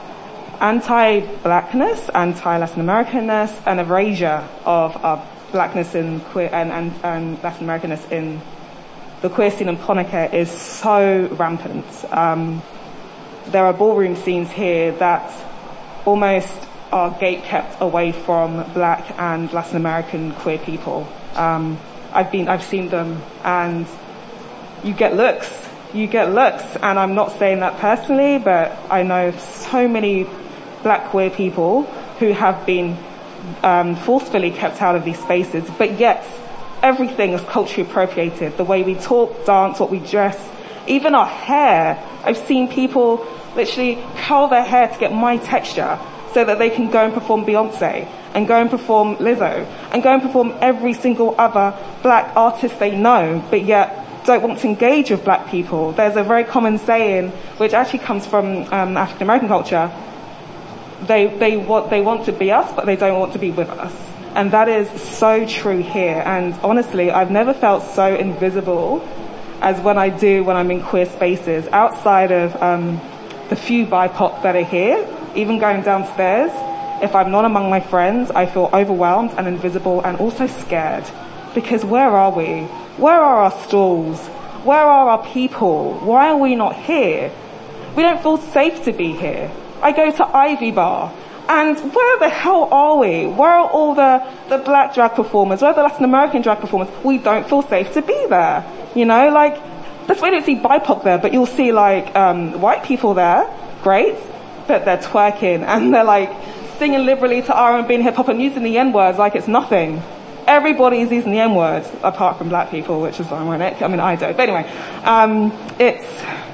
anti-blackness, anti-Latin Americanness, and erasure of our blackness and queer and, and, and Latin Americanness in the queer scene in Ponape is so rampant. Um, there are ballroom scenes here that almost are gate kept away from black and Latin American queer people. Um, I've been, I've seen them, and you get looks. You get looks, and I'm not saying that personally, but I know so many black queer people who have been um, forcefully kept out of these spaces, but yet everything is culturally appropriated. The way we talk, dance, what we dress, even our hair. I've seen people literally curl their hair to get my texture so that they can go and perform Beyonce and go and perform Lizzo and go and perform every single other black artist they know, but yet don't want to engage with black people. There's a very common saying, which actually comes from um, African American culture. They they want they want to be us, but they don't want to be with us, and that is so true here. And honestly, I've never felt so invisible as when I do when I'm in queer spaces. Outside of um, the few B I P O C that are here, even going downstairs, if I'm not among my friends, I feel overwhelmed and invisible and also scared. Because where are we? Where are our stalls? Where are our people? Why are we not here? We don't feel safe to be here. I go to Ivy Bar, and where the hell are we? Where are all the, the black drag performers? Where are the Latin American drag performers? We don't feel safe to be there. You know, like, that's why you don't see B I P O C there, but you'll see like, um, white people there. Great. But they're twerking, and they're like, singing liberally to R and B and hip hop and using the N words like it's nothing. Everybody is using the N words, apart from black people, which is ironic. I mean, I don't. But anyway, um, it's,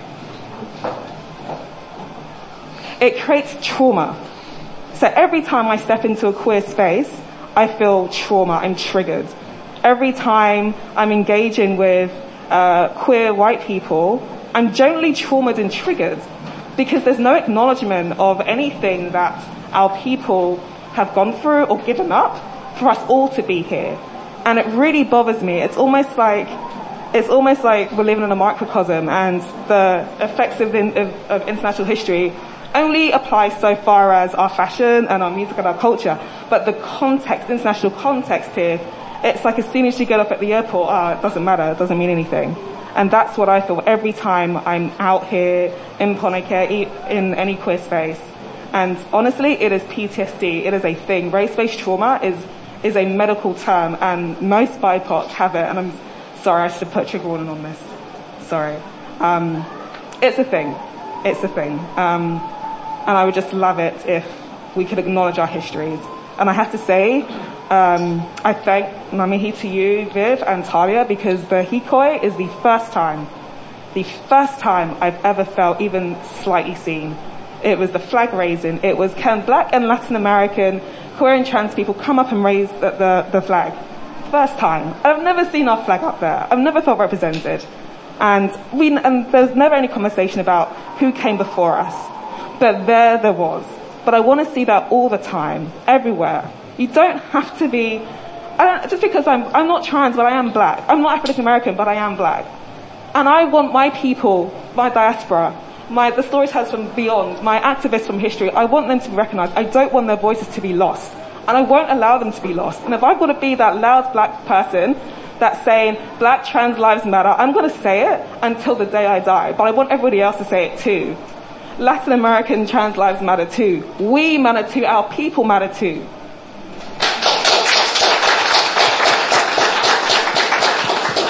it creates trauma. So every time I step into a queer space, I feel trauma. I'm triggered. Every time I'm engaging with uh, queer white people, I'm generally traumatized and triggered because there's no acknowledgement of anything that our people have gone through or given up for us all to be here. And it really bothers me. It's almost like, it's almost like we're living in a microcosm, and the effects of, in, of, of international history only apply so far as our fashion and our music and our culture. But the context, international context here, it's like as soon as you get off at the airport, ah, oh, it doesn't matter, it doesn't mean anything. And that's what I feel every time I'm out here in Ponape, in any queer space. And honestly, it is P T S D. It is a thing. Race-based trauma is is a medical term, and most B I P O C have it. And I'm sorry, I should have put trigger warning on this. Sorry. Um, it's a thing. It's a thing. Um, and I would just love it if we could acknowledge our histories. And I have to say, um, I thank Ngā to you, Viv, and Talia, because the Hikoi is the first time, the first time I've ever felt even slightly seen. It was the flag raising. It was, can black and Latin American, queer and trans people come up and raise the, the, the flag? First time. I've never seen our flag up there. I've never felt represented. And we, and there's never any conversation about who came before us. But there, there was. But I want to see that all the time, everywhere. You don't have to be, I don't, just because I'm, I'm not trans, but I am black. I'm not African American, but I am black. And I want my people, my diaspora, my, the storytellers from beyond, my activists from history, I want them to be recognised. I don't want their voices to be lost. And I won't allow them to be lost. And if I've got to be that loud black person that's saying black trans lives matter, I'm going to say it until the day I die. But I want everybody else to say it too. Latin American trans lives matter too. We matter too. Our people matter too.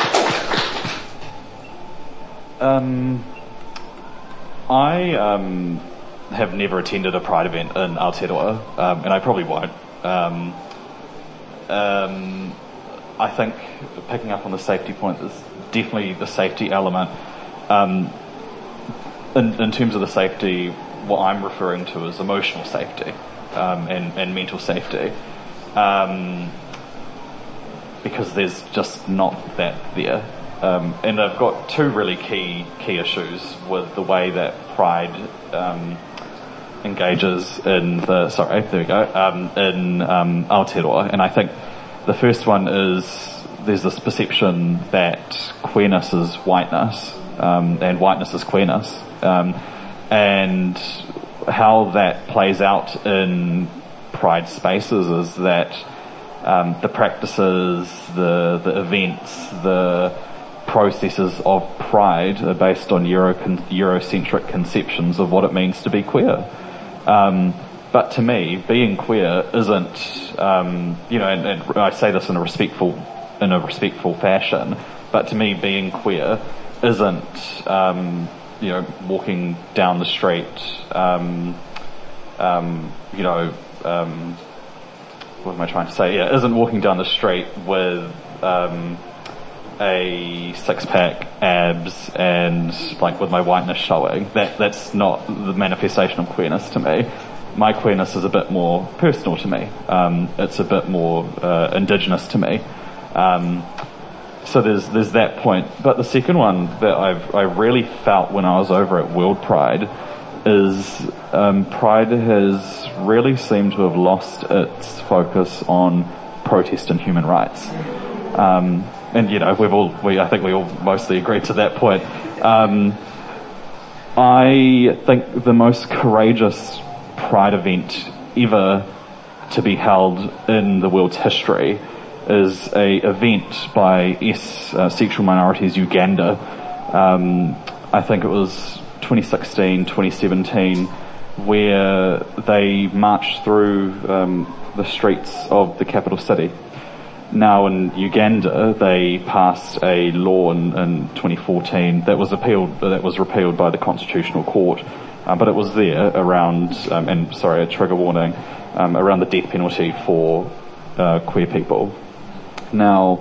Um... I um, have never attended a Pride event in Aotearoa, um, and I probably won't. Um, um, I think picking up on the safety point is definitely the safety element. Um, in, in terms of the safety, what I'm referring to is emotional safety um, and, and mental safety, um, because there's just not that there. Um, and I've got two really key key issues with the way that Pride um, engages in the sorry there we go um, in um, Aotearoa, and I think the first one is there's this perception that queerness is whiteness um, and whiteness is queerness, um, and how that plays out in Pride spaces is that um, the practices, the the events, the processes of Pride are based on Euro, Eurocentric conceptions of what it means to be queer. Um, but to me, being queer isn't, um, you know, and, and I say this in a respectful, in a respectful fashion, but to me, being queer isn't, um, you know, walking down the street, um, um, you know, um, what am I trying to say? Yeah, isn't walking down the street with, um, a six-pack, abs, and like with my whiteness showing. That that's not the manifestation of queerness to me. My queerness is a bit more personal to me. Um, it's a bit more uh, indigenous to me. Um, so there's there's that point. But the second one that I've I really felt when I was over at World Pride is um, Pride has really seemed to have lost its focus on protest and human rights. Um, And, you know, we've all, we, I think we all mostly agree to that point. Um, I think the most courageous Pride event ever to be held in the world's history is a event by S uh, Sexual Minorities Uganda. Um, I think it was twenty sixteen, twenty seventeen, where they marched through um, the streets of the capital city. Now in Uganda, they passed a law in, in twenty fourteen that was appealed, that was repealed by the Constitutional Court, um, but it was there around, um, and sorry, a trigger warning, um, around the death penalty for uh, queer people. Now,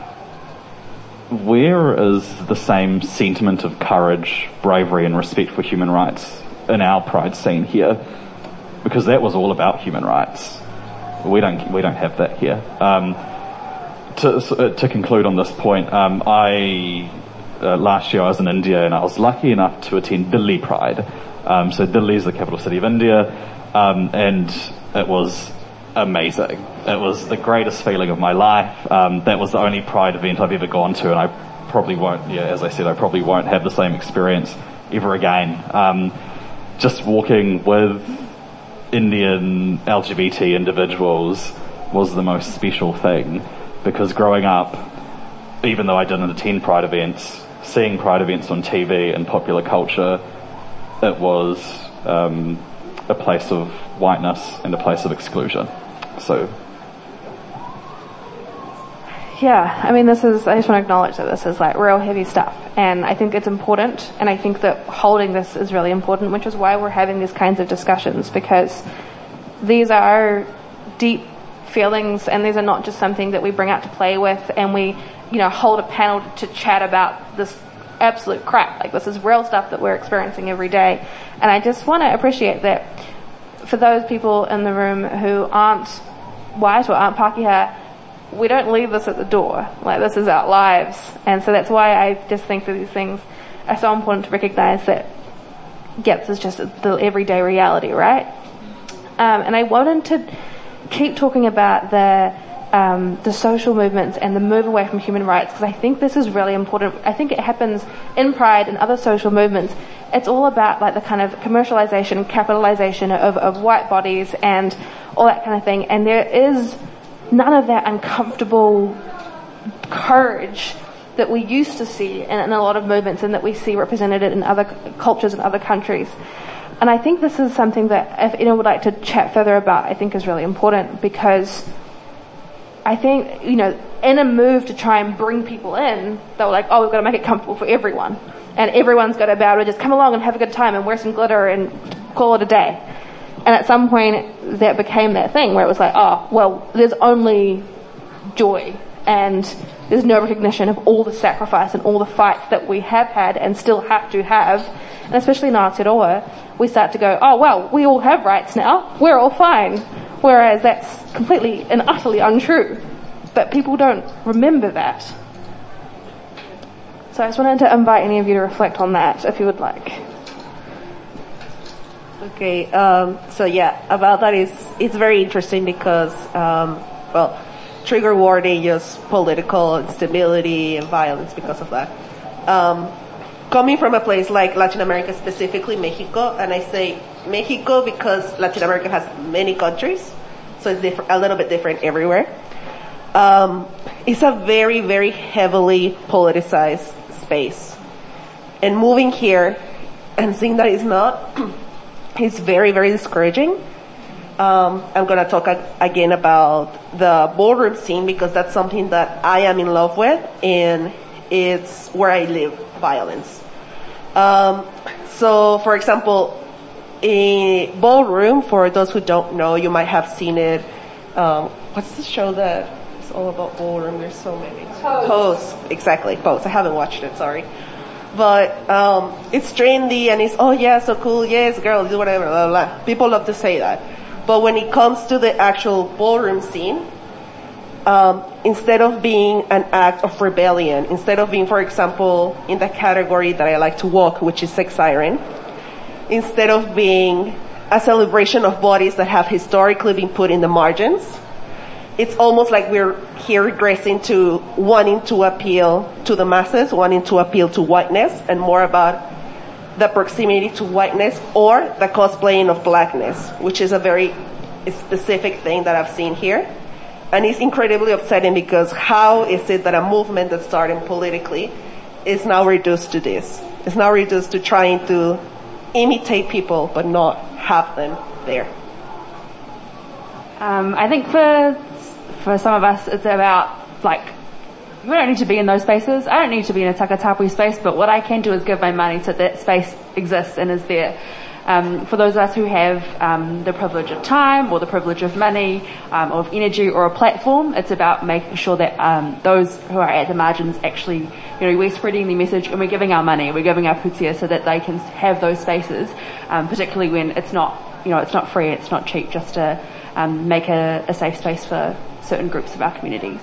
where is the same sentiment of courage, bravery, and respect for human rights in our Pride scene here? Because that was all about human rights. We don't, we don't have that here. Um, To, to conclude on this point, um, I uh, last year I was in India and I was lucky enough to attend Delhi Pride. Um, so Delhi is the capital city of India, um, and it was amazing. It was the greatest feeling of my life. Um, that was the only Pride event I've ever gone to, and I probably won't. Yeah, as I said, I probably won't have the same experience ever again. Um, just walking with Indian L G B T individuals was the most special thing. Because growing up, even though I didn't attend Pride events, seeing Pride events on T V and popular culture, it was um, a place of whiteness and a place of exclusion. So, yeah, I mean, this is, I just want to acknowledge that this is like real heavy stuff, and I think it's important, and I think that holding this is really important, which is why we're having these kinds of discussions, because these are deep feelings, and these are not just something that we bring out to play with and we, you know, hold a panel to chat about this absolute crap. Like, this is real stuff that we're experiencing every day. And I just want to appreciate that for those people in the room who aren't white or aren't Pākehā, we don't leave this at the door. Like, this is our lives. And so that's why I just think that these things are so important to recognize that, yeah, this is just the everyday reality, right? Um, and I wanted to keep talking about the um, the social movements and the move away from human rights, because I think this is really important. I think it happens in Pride and other social movements. It's all about like the kind of commercialization, capitalization of, of white bodies and all that kind of thing. And there is none of that uncomfortable courage that we used to see in, in a lot of movements and that we see represented in other cultures and other countries. And I think this is something that if anyone would like to chat further about, I think is really important, because I think, you know, in a move to try and bring people in, they were like, oh, we've got to make it comfortable for everyone. And everyone's got to be able to just come along and have a good time and wear some glitter and call it a day. And at some point, that became that thing where it was like, oh, well, there's only joy, and there's no recognition of all the sacrifice and all the fights that we have had and still have to have. And especially in Aotearoa, we start to go, oh, well, we all have rights now. We're all fine. Whereas that's completely and utterly untrue. But people don't remember that. So I just wanted to invite any of you to reflect on that, if you would like. Okay, um, so yeah, about that is, it's very interesting because, um, well, trigger warning, just political instability and violence because of that. Um, coming from a place like Latin America, specifically Mexico, and I say Mexico because Latin America has many countries, so it's different, a little bit different everywhere. Um, it's a very, very heavily politicized space. And moving here and seeing that it's not, it's very, very discouraging. Um, I'm going to talk ag- again about the ballroom scene because that's something that I am in love with, and it's where I live violence. Um, so, for example, a ballroom, for those who don't know, you might have seen it. Um, what's the show that is all about ballroom? There's so many. Pose. Pose. Exactly. Pose. I haven't watched it. Sorry. But um, it's trendy and it's, oh yeah, so cool. Yes, girl, do whatever. Blah, blah, blah. People love to say that. But when it comes to the actual ballroom scene, um, instead of being an act of rebellion, instead of being, for example, in the category that I like to walk, which is sex siren, instead of being a celebration of bodies that have historically been put in the margins, it's almost like we're here regressing to wanting to appeal to the masses, wanting to appeal to whiteness, and more about the proximity to whiteness or the cosplaying of blackness, which is a very specific thing that I've seen here. And it's incredibly upsetting because how is it that a movement that started politically is now reduced to this? It's now reduced to trying to imitate people but not have them there. Um, I think for for some of us, it's about, like, we don't need to be in those spaces. I don't need to be in a takatapu space, but what I can do is give my money so that space exists and is there. Um, for those of us who have um, the privilege of time or the privilege of money um, or of energy or a platform, it's about making sure that um, those who are at the margins actually, you know, we're spreading the message and we're giving our money, we're giving our putia so that they can have those spaces, um, particularly when it's not, you know, it's not free, it's not cheap, just to um, make a, a safe space for certain groups of our communities.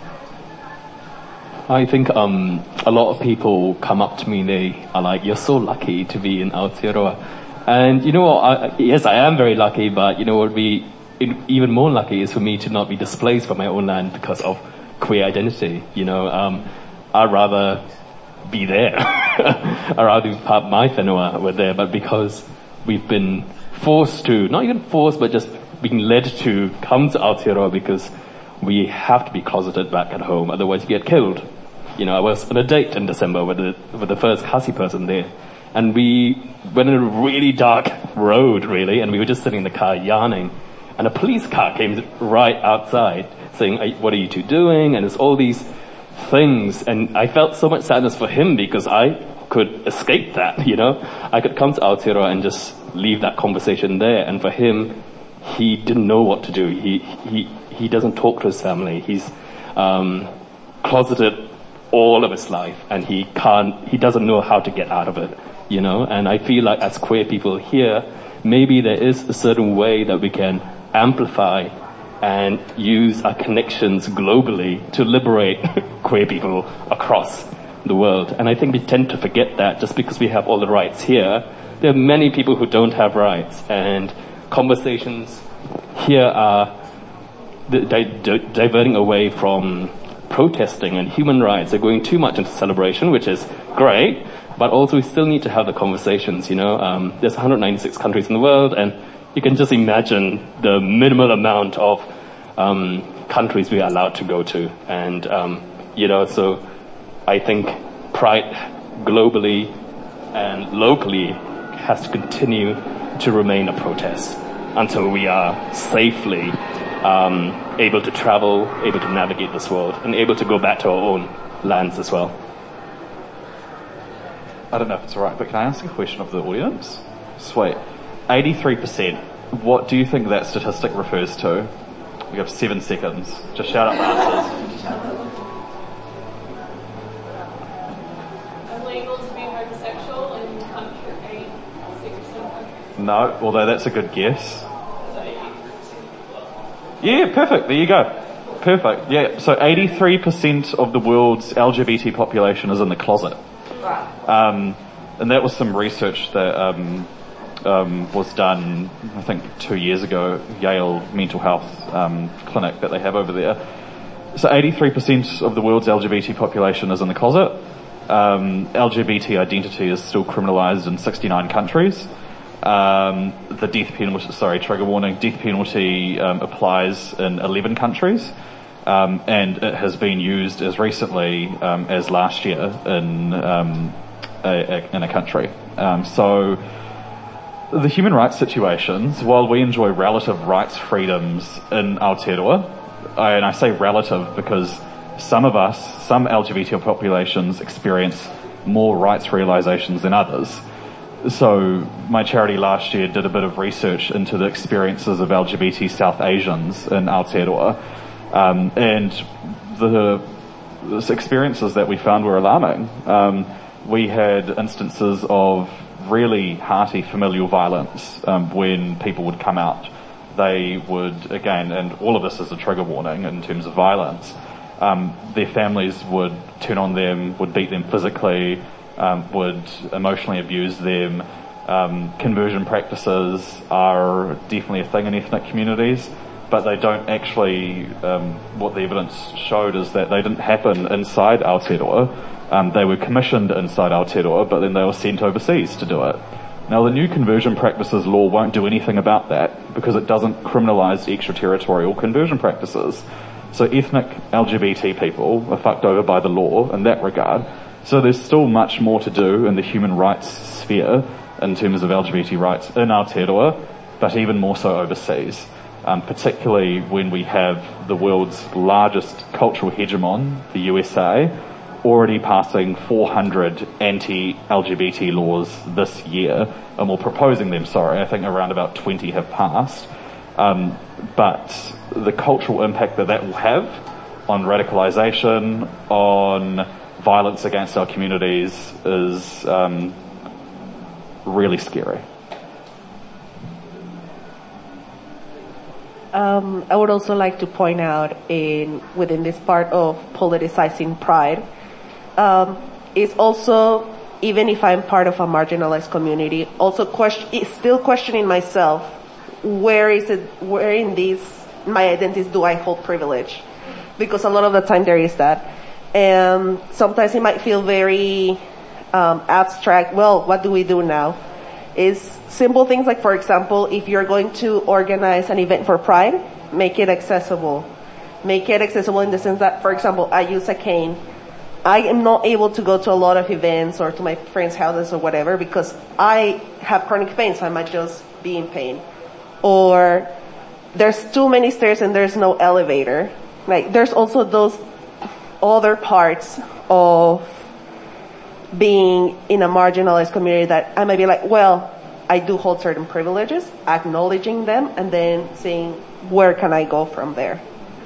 I think um, a lot of people come up to me and they are like, you're so lucky to be in Aotearoa. And you know what, I, yes, I am very lucky, but you know what would be even more lucky is for me to not be displaced from my own land because of queer identity. You know, um, I'd rather be there. I'd rather be part of my whenua were there, but because we've been forced to, not even forced, but just being led to come to Aotearoa because we have to be closeted back at home, otherwise you get killed. You know, I was on a date in December with the, with the first Khasi person there. And we went on a really dark road, really, and we were just sitting in the car yarning. And a police car came right outside saying, what are you two doing? And it's all these things. And I felt so much sadness for him because I could escape that, you know. I could come to Aotearoa and just leave that conversation there. And for him, he didn't know what to do. He, he, he doesn't talk to his family. He's, um, closeted all of his life and he can't, he doesn't know how to get out of it. You know, and I feel like as queer people here, maybe there is a certain way that we can amplify and use our connections globally to liberate queer people across the world. And I think we tend to forget that just because we have all the rights here, there are many people who don't have rights, and conversations here are di- di- diverting away from protesting and human rights. They're going too much into celebration, which is great. But also we still need to have the conversations, you know. Um, there's one hundred ninety-six countries in the world, and you can just imagine the minimal amount of um, countries we are allowed to go to. And, um, you know, so I think pride globally and locally has to continue to remain a protest until we are safely um, able to travel, able to navigate this world, and able to go back to our own lands as well. I don't know if it's alright, but can I ask a question of the audience? Sweet. eighty-three percent. What do you think that statistic refers to? We have seven seconds. Just shout out the answers. Illegal to be homosexual in country, six percent countries. No, although that's a good guess. Yeah, perfect. There you go. Perfect. Yeah, so eighty-three percent of the world's L G B T population is in the closet. Um, and that was some research that um, um, was done, I think, two years ago, Yale Mental Health um, Clinic that they have over there. So eighty-three percent of the world's L G B T population is in the closet. Um, L G B T identity is still criminalised in sixty-nine countries. Um, the death penalty, sorry, trigger warning, death penalty um, applies in eleven countries. Um, and it has been used as recently um, as last year in um, a, a, in a country. Um, so the human rights situations, while we enjoy relative rights freedoms in Aotearoa, I, and I say relative because some of us, some L G B T populations experience more rights realisations than others. So my charity last year did a bit of research into the experiences of L G B T South Asians in Aotearoa. Um, and the, the experiences that we found were alarming. Um, we had instances of really hearty familial violence um, when people would come out. They would, again, and all of this is a trigger warning in terms of violence, um, their families would turn on them, would beat them physically, um, would emotionally abuse them. Um, conversion practices are definitely a thing in ethnic communities, but they don't actually, um, what the evidence showed is that they didn't happen inside Aotearoa. Um, they were commissioned inside Aotearoa, but then they were sent overseas to do it. Now, the new conversion practices law won't do anything about that because it doesn't criminalise extraterritorial conversion practices. So ethnic L G B T people are fucked over by the law in that regard. So there's still much more to do in the human rights sphere in terms of L G B T rights in Aotearoa, but even more so overseas. Um, particularly when we have the world's largest cultural hegemon, the U S A, already passing four hundred anti-L G B T laws this year, and we're proposing them, sorry, I think around about twenty have passed. Um, but the cultural impact that that will have on radicalisation, on violence against our communities is um, really scary. Um, I would also like to point out in within this part of politicizing pride, um, is also, even if I'm part of a marginalized community, also question, still questioning myself, where is it, where in these, my identities do I hold privilege? Because a lot of the time there is that. And sometimes it might feel very um, abstract. Well, what do we do now? Is simple things like, for example, if you're going to organize an event for Pride, make it accessible. Make it accessible in the sense that, for example, I use a cane. I am not able to go to a lot of events or to my friends' houses or whatever because I have chronic pain, so I might just be in pain. Or there's too many stairs and there's no elevator. Like, there's also those other parts of being in a marginalized community that I might be like, well, I do hold certain privileges, acknowledging them, and then seeing where can I go from there.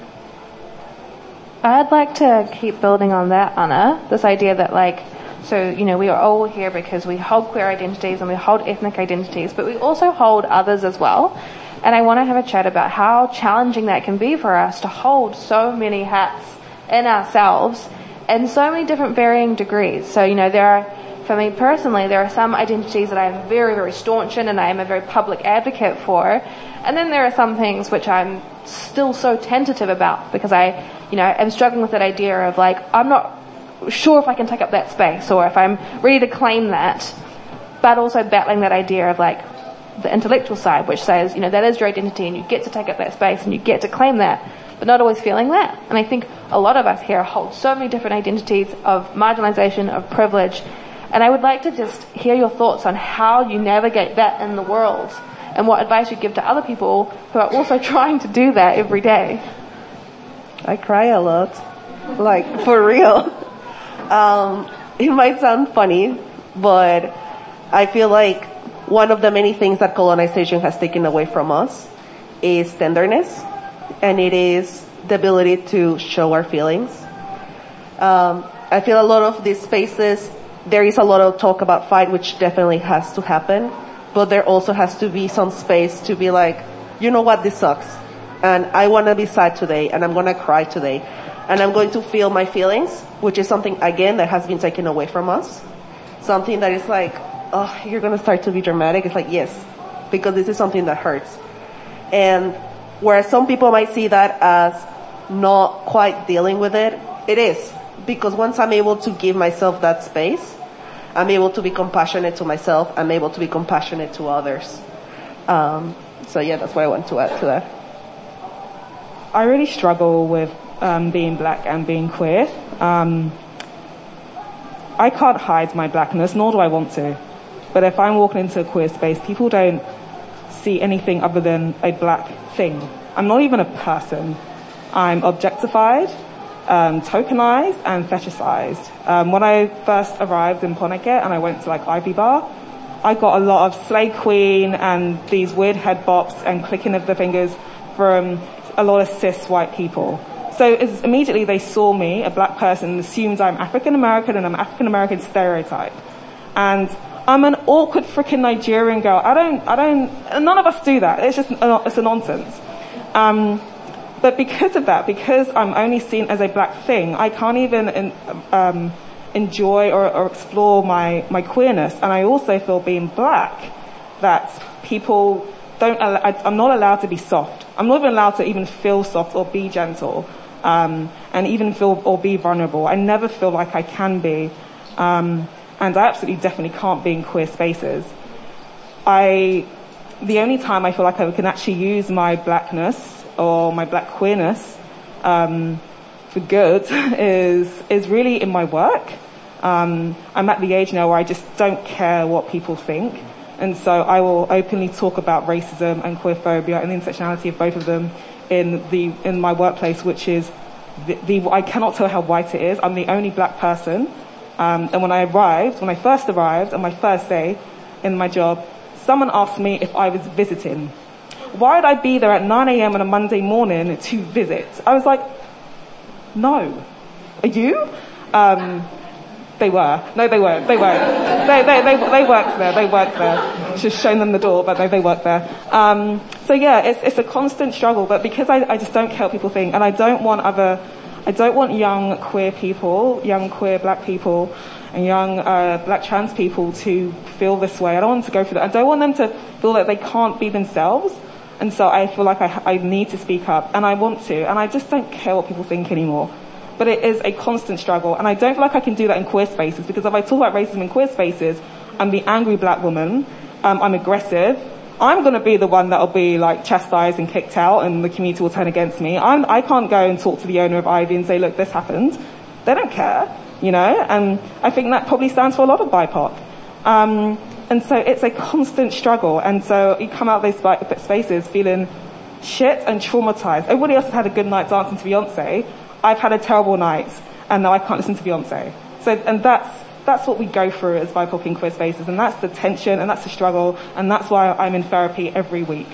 I'd like to keep building on that, Anna. This idea that, like, so, you know, we are all here because we hold queer identities and we hold ethnic identities, but we also hold others as well. And I want to have a chat about how challenging that can be for us to hold so many hats in ourselves in so many different varying degrees. So, you know, there are, for me personally, there are some identities that I am very, very staunch in and I am a very public advocate for. And then there are some things which I'm still so tentative about because I, you know, am struggling with that idea of like, I'm not sure if I can take up that space or if I'm ready to claim that, but also battling that idea of like the intellectual side, which says, you know, that is your identity and you get to take up that space and you get to claim that, but not always feeling that. And I think a lot of us here hold so many different identities of marginalization, of privilege, and I would like to just hear your thoughts on how you navigate that in the world and what advice you give to other people who are also trying to do that every day. I cry a lot. Like, for real. Um, it might sound funny, but I feel like one of the many things that colonization has taken away from us is tenderness, and it is the ability to show our feelings. Um, I feel a lot of these spaces, there is a lot of talk about fight, which definitely has to happen, but there also has to be some space to be like, you know what, this sucks, and I want to be sad today, and I'm going to cry today, and I'm going to feel my feelings, which is something, again, that has been taken away from us. Something that is like, oh, you're going to start to be dramatic. It's like, yes, because this is something that hurts. And whereas some people might see that as not quite dealing with it, it is. Because once I'm able to give myself that space, I'm able to be compassionate to myself. I'm able to be compassionate to others. Um, so yeah, that's what I want to add to that. I really struggle with um, being black and being queer. Um, I can't hide my blackness, nor do I want to. But if I'm walking into a queer space, people don't see anything other than a black thing. I'm not even a person. I'm objectified, um, tokenized, and fetishized. Um, when I first arrived in Pawtucket and I went to like Ivy Bar, I got a lot of slay queen and these weird head bops and clicking of the fingers from a lot of cis white people. So it's, immediately they saw me, a black person, and assumed I'm African American and I'm African American stereotype. And I'm an awkward freaking Nigerian girl. I don't, I don't, none of us do that. It's just, it's a nonsense. Um, but because of that, because I'm only seen as a black thing, I can't even in, um, enjoy or, or explore my, my queerness. And I also feel being black that people don't, I, I'm not allowed to be soft. I'm not even allowed to even feel soft or be gentle. Um, and even feel or be vulnerable. I never feel like I can be. Um, and I absolutely definitely can't be in queer spaces. I, the only time I feel like I can actually use my blackness or my black queerness, um, for good is, is really in my work. Um, I'm at the age now where I just don't care what people think. And so I will openly talk about racism and queerphobia and the intersectionality of both of them in the in my workplace, which is the, the I cannot tell how white it is. I'm the only black person, um, and when I arrived, when I first arrived on my first day in my job, someone asked me if I was visiting. Why would I be there at nine a.m. on a Monday morning to visit? I was like, no, are you? Um, They were. No, they weren't. They weren't. they, they, they, they worked there. They worked there. Just shown them the door, but they, they worked there. Um, so yeah, it's, it's a constant struggle, but because I, I just don't care what people think, and I don't want other, I don't want young queer people, young queer black people, and young, uh, black trans people to feel this way. I don't want them to go through that. I don't want them to feel that they can't be themselves. And so I feel like I, I need to speak up, and I want to, and I just don't care what people think anymore. But it is a constant struggle, and I don't feel like I can do that in queer spaces, because if I talk about racism in queer spaces, I'm the angry black woman, um, I'm aggressive, I'm gonna be the one that'll be like chastised and kicked out, and the community will turn against me. I'm, I can't go and talk to the owner of Ivy and say, look, this happened. They don't care, you know, and I think that probably stands for a lot of B I P O C. Um, and so it's a constant struggle, and so you come out of those spaces feeling shit and traumatized. Everybody else has had a good night dancing to Beyonce. I've had a terrible night, and now I can't listen to Beyonce. So, and that's, that's what we go through as B I P O C in queer spaces, and that's the tension, and that's the struggle, and that's why I'm in therapy every week.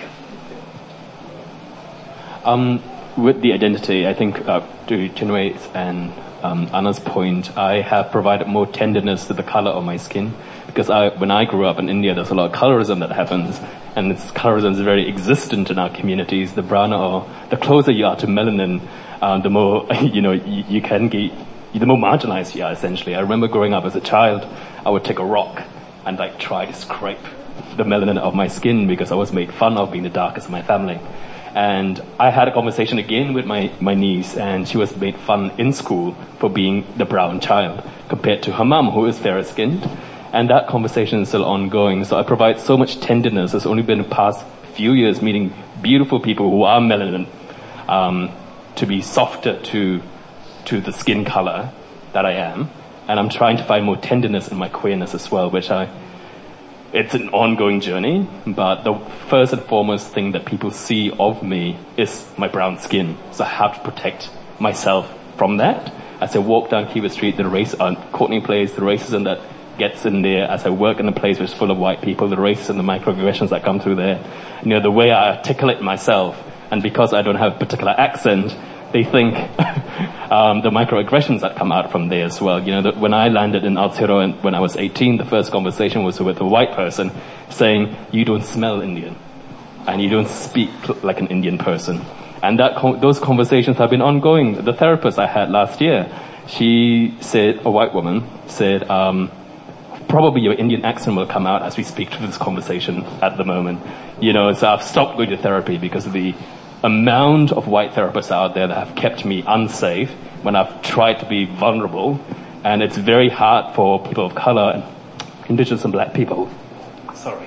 Um, with the identity, I think, uh, to Chinwei's and, um, Anna's point, I have provided more tenderness to the color of my skin, because I, when I grew up in India, there's a lot of colorism that happens, and this colorism is very existent in our communities. The browner or the closer you are to melanin, Um, the more, you know, you, you can get, the more marginalized you are, essentially. I remember growing up as a child, I would take a rock and like try to scrape the melanin of my skin because I was made fun of being the darkest of my family. And I had a conversation again with my, my niece, and she was made fun in school for being the brown child compared to her mom, who is fairer skinned. And that conversation is still ongoing. So I provide so much tenderness. It's only been the past few years meeting beautiful people who are melanin, um, to be softer to to the skin color that I am, and I'm trying to find more tenderness in my queerness as well, which I it's an ongoing journey, but the first and foremost thing that people see of me is my brown skin, so I have to protect myself from that. As I walk down Kiva Street, the race on Courtney Place, the racism that gets in there as I work in a place which is full of white people, the race and the microaggressions that come through there. You know, the way I articulate myself, and because I don't have a particular accent, they think um, the microaggressions that come out from there as well. You know, that when I landed in Aotearoa when I was eighteen, the first conversation was with a white person saying, "You don't smell Indian, and you don't speak like an Indian person." And that com- those conversations have been ongoing. The therapist I had last year, she said, a white woman said, um, probably your Indian accent will come out as we speak through this conversation at the moment. You know, so I've stopped going to therapy because of the amount of white therapists out there that have kept me unsafe when I've tried to be vulnerable. And it's very hard for people of color and indigenous and black people, sorry,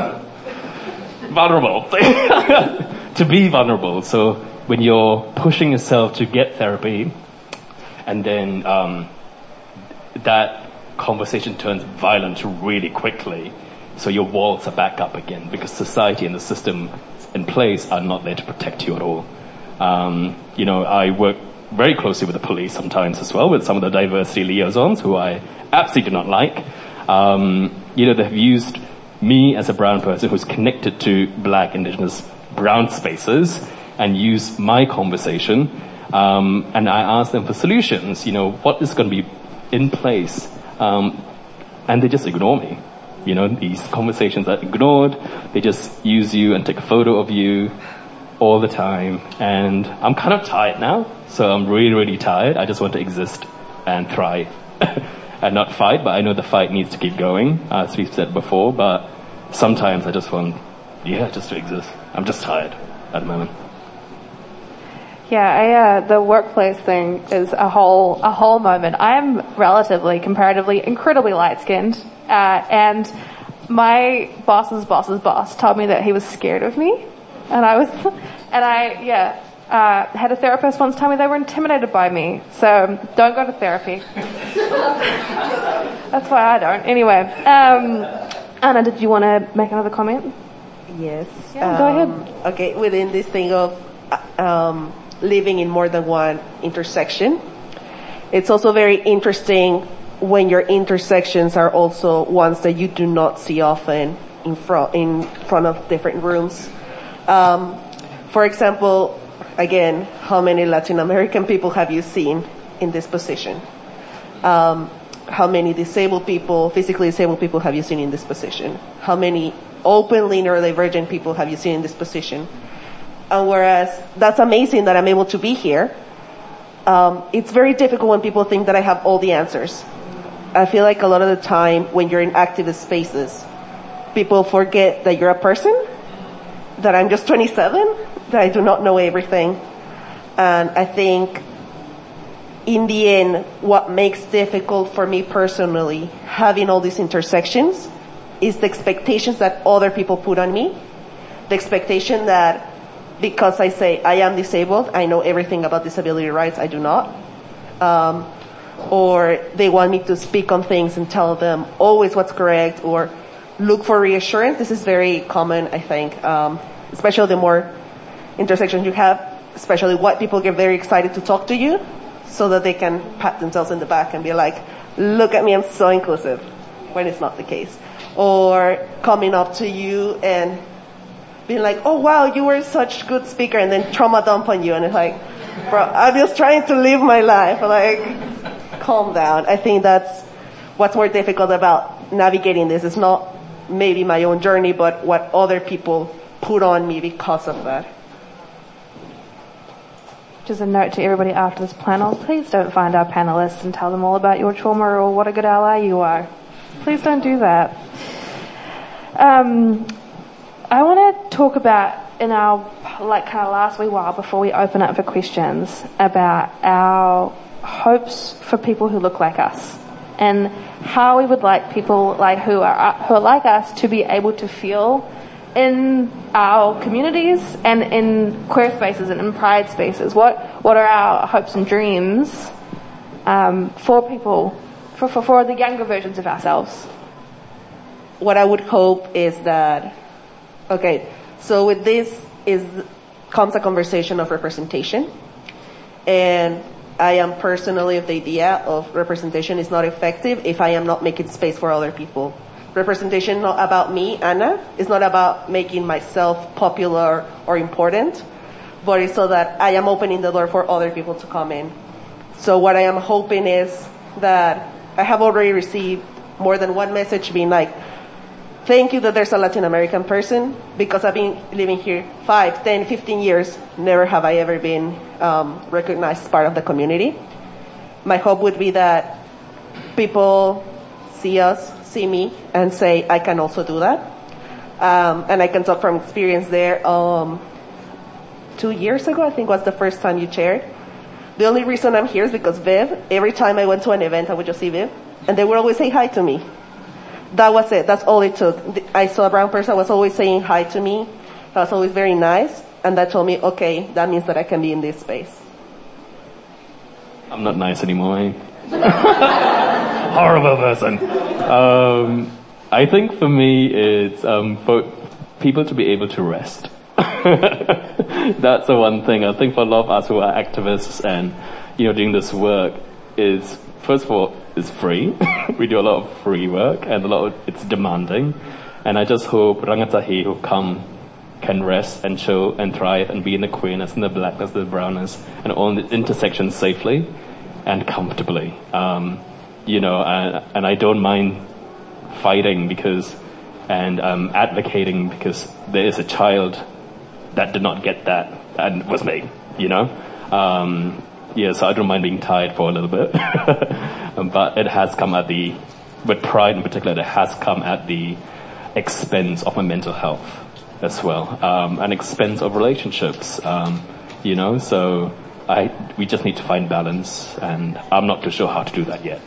vulnerable, to be vulnerable. So when you're pushing yourself to get therapy, and then um, that conversation turns violent really quickly, so your walls are back up again because society and the system in place are not there to protect you at all. Um, you know, I work very closely with the police sometimes as well, with some of the diversity liaisons who I absolutely do not like. Um, you know, they've used me as a brown person who's connected to black, indigenous, brown spaces and use my conversation. Um, and I ask them for solutions. You know, what is going to be in place? Um, and they just ignore me. You know, these conversations are ignored. They just use you and take a photo of you all the time. And I'm kind of tired now. So I'm really, really tired. I just want to exist and thrive and not fight. But I know the fight needs to keep going, as we've said before. But sometimes I just want, yeah, just to exist. I'm just tired at the moment. Yeah, I, uh, the workplace thing is a whole a whole moment. I'm relatively, comparatively, incredibly light-skinned, uh, and my boss's boss's boss told me that he was scared of me, and I was, and I, yeah, uh, had a therapist once tell me they were intimidated by me. So don't go to therapy. That's why I don't. Anyway, um, Anna, did you want to make another comment? Yes. Yeah, um, go ahead. Okay, within this thing of um, living in more than one intersection, it's also very interesting when your intersections are also ones that you do not see often in front in front of different rooms. Um, for example, again, how many Latin American people have you seen in this position? Um, how many disabled people, physically disabled people have you seen in this position? How many openly neurodivergent people have you seen in this position? And whereas that's amazing that I'm able to be here, um, it's very difficult when people think that I have all the answers. I feel like a lot of the time when you're in activist spaces, people forget that you're a person, that I'm just twenty-seven, that I do not know everything. And I think in the end, what makes difficult for me personally, having all these intersections, is the expectations that other people put on me. The expectation that because I say I am disabled, I know everything about disability rights, I do not. Um, or they want me to speak on things and tell them always what's correct, or look for reassurance. This is very common, I think, um, especially the more intersections you have, especially white people get very excited to talk to you so that they can pat themselves in the back and be like, look at me, I'm so inclusive, when it's not the case. Or coming up to you and being like, oh wow, you were such a good speaker, and then trauma dump on you, and it's like, bro, I'm just trying to live my life, like, calm down. I think that's what's more difficult about navigating this. It's not maybe my own journey, but what other people put on me because of that. Just a note to everybody after this panel, please don't find our panelists and tell them all about your trauma or what a good ally you are. Please don't do that. Um, I want to talk about in our, like, kind of last wee while before we open up for questions, about our hopes for people who look like us and how we would like people like who are who are like us to be able to feel in our communities and in queer spaces and in pride spaces. What what are our hopes and dreams um, for people, for, for for the younger versions of ourselves? What I would hope is that, okay, so with this is comes a conversation of representation, and I am personally of the idea of representation is not effective if I am not making space for other people. Representation not about me, Anna. It's not about making myself popular or important, but it's so that I am opening the door for other people to come in. So what I am hoping is that I have already received more than one message being like, thank you that there's a Latin American person, because I've been living here five, ten, fifteen years. Never have I ever been um, recognized as part of the community. My hope would be that people see us, see me, and say, I can also do that. Um, and I can talk from experience there. Um, two years ago, I think was the first time you chaired. The only reason I'm here is because Viv, every time I went to an event, I would just see Viv, and they would always say hi to me. That was it. That's all it took. I saw a brown person was always saying hi to me. That was always very nice. And that told me, okay, that means that I can be in this space. I'm not nice anymore, eh? Horrible person. Um, I think for me it's um, for people to be able to rest. That's the one thing. I think for a lot of us who are activists and, you know, doing this work is, first of all, it's free. We do a lot of free work and a lot of, it's demanding. And I just hope Rangatahi who come can rest and show and thrive and be in the queerness and the blackness, the brownness and all the intersections safely and comfortably. Um, you know, and, and I don't mind fighting because, and um, advocating because there is a child that did not get that and was me, you know. Um, yeah, so I don't mind being tired for a little bit. But it has come at the, with pride in particular, it has come at the expense of my mental health as well, um, and expense of relationships, um, you know, so I, we just need to find balance, and I'm not too sure how to do that yet.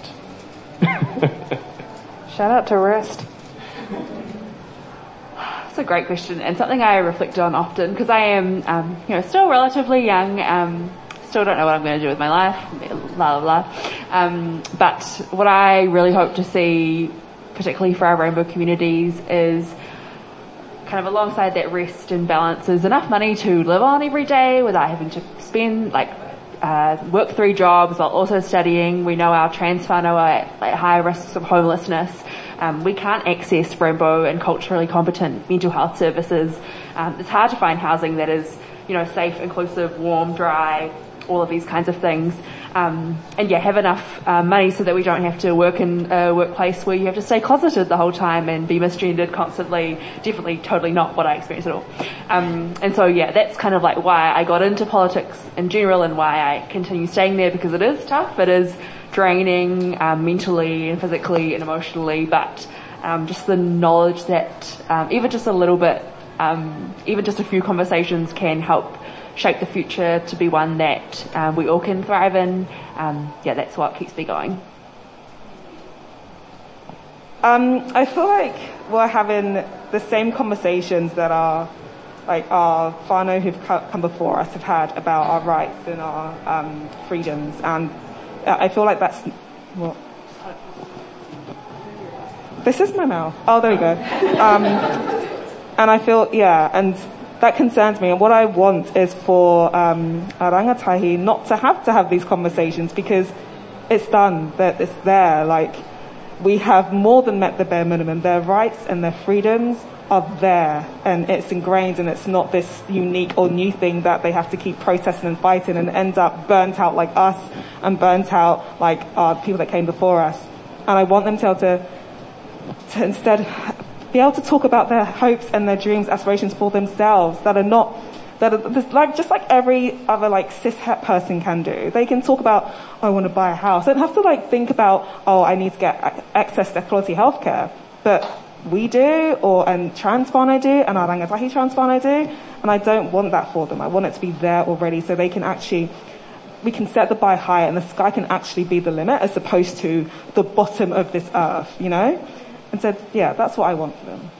Shout out to rest. That's a great question, and something I reflect on often, because I am, um, you know, still relatively young, um, still don't know what I'm going to do with my life, blah, blah, blah. Um, but what I really hope to see, particularly for our rainbow communities, is kind of alongside that rest and balance is enough money to live on every day without having to spend, like, uh, work three jobs while also studying. We know our trans whānau are at like, high risks of homelessness. Um, we can't access rainbow and culturally competent mental health services. Um, it's hard to find housing that is, you know, safe, inclusive, warm, dry, all of these kinds of things. Um, and yeah, have enough uh, money so that we don't have to work in a workplace where you have to stay closeted the whole time and be misgendered constantly. Definitely, totally not what I experienced at all. Um, and so yeah, that's kind of like why I got into politics in general and why I continue staying there, because it is tough. It is draining, um, mentally and physically and emotionally, but um, just the knowledge that um, even just a little bit, um, even just a few conversations can help shape the future to be one that um, we all can thrive in. Um, yeah, that's what keeps me going. Um, I feel like we're having the same conversations that our, like our whānau who've come before us have had about our rights and our um, freedoms, and I feel like that's what. This is my mouth. Oh, there we go. Um, and I feel, yeah, and that concerns me. And what I want is for um, a rangatahi not to have to have these conversations, because it's done. That it's there. Like, we have more than met the bare minimum. Their rights and their freedoms are there, and it's ingrained, and it's not this unique or new thing that they have to keep protesting and fighting and end up burnt out like us and burnt out like uh, people that came before us. And I want them to be able to, to instead be able to talk about their hopes and their dreams, aspirations for themselves, that are not, that are like just like every other like cis het person can do. They can talk about, oh, I want to buy a house. They don't have to like think about, oh, I need to get access to quality healthcare. But we do, or and trans whānau do, and our rangatahi trans whānau do, and I don't want that for them. I want it to be there already, so they can actually, we can set the bar higher, and the sky can actually be the limit, as opposed to the bottom of this earth, you know? And so, yeah, that's what I want for them.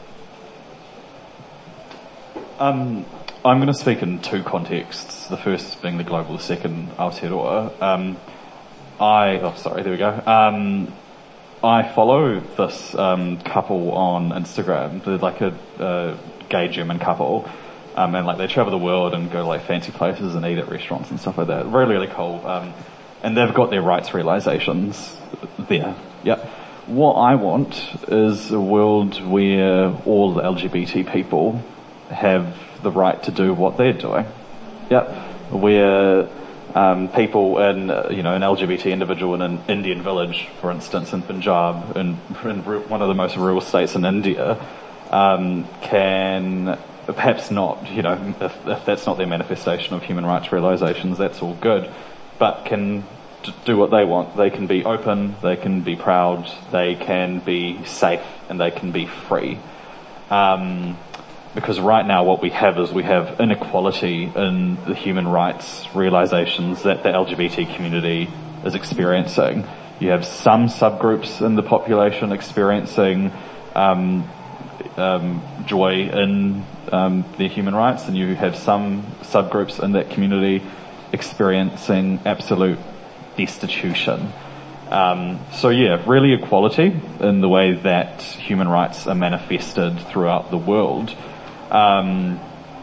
Um, I'm going to speak in two contexts. The first being the global, the second Aotearoa. Um, I, oh, sorry, there we go. Um, I follow this um, couple on Instagram. They're like a, a gay German couple, Um, and like they travel the world and go to like fancy places and eat at restaurants and stuff like that. Really, really cool. Um, and they've got their rights realizations there. Yep. What I want is a world where all the L G B T people have the right to do what they're doing. Yep. Where um, people in, uh, you know, an L G B T individual in an Indian village, for instance, in Punjab, in, in one of the most rural states in India, um, can perhaps not, you know, if, if that's not their manifestation of human rights realizations, that's all good, but can d- do what they want. They can be open, they can be proud, they can be safe, and they can be free. Um, because right now what we have is we have inequality in the human rights realizations that the L G B T community is experiencing. You have some subgroups in the population experiencing um, um, joy in um, their human rights, and you have some subgroups in that community experiencing absolute destitution. Um, so yeah, really equality in the way that human rights are manifested throughout the world. Um,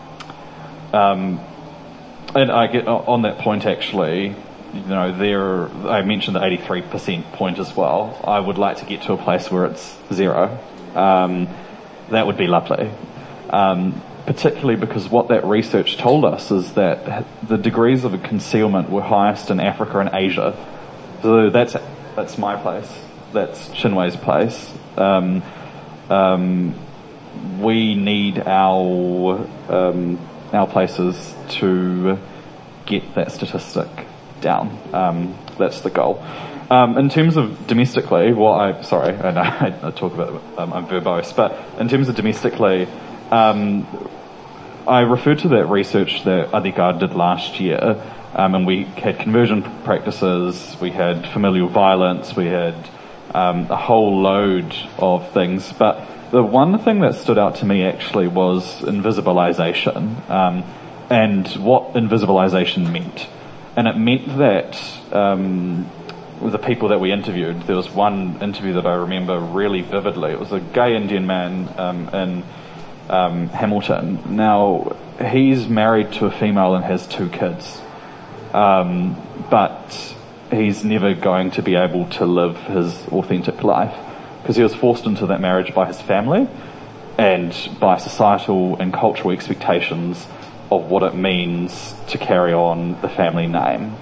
um, and I get on that point actually, you know, there, I mentioned the eighty-three percent point as well. I would like to get to a place where it's zero. Um, that would be lovely. Um, particularly because what that research told us is that the degrees of concealment were highest in Africa and Asia. So that's, that's my place. That's Chinwei's place. Um, um, we need our, um, our places to get that statistic down. Um, that's the goal. Um, in terms of domestically, well, I, sorry, I, know, I talk about it, um, I'm verbose, but in terms of domestically, um, I referred to that research that Adhikar did last year, um, and we had conversion practices, we had familial violence, we had um, a whole load of things, but the one thing that stood out to me actually was invisibilization, um, and what invisibilization meant. And it meant that um, the people that we interviewed, there was one interview that I remember really vividly. It was a gay Indian man um, in um, Hamilton. Now, he's married to a female and has two kids, um, but he's never going to be able to live his authentic life because he was forced into that marriage by his family and by societal and cultural expectations of what it means to carry on the family name.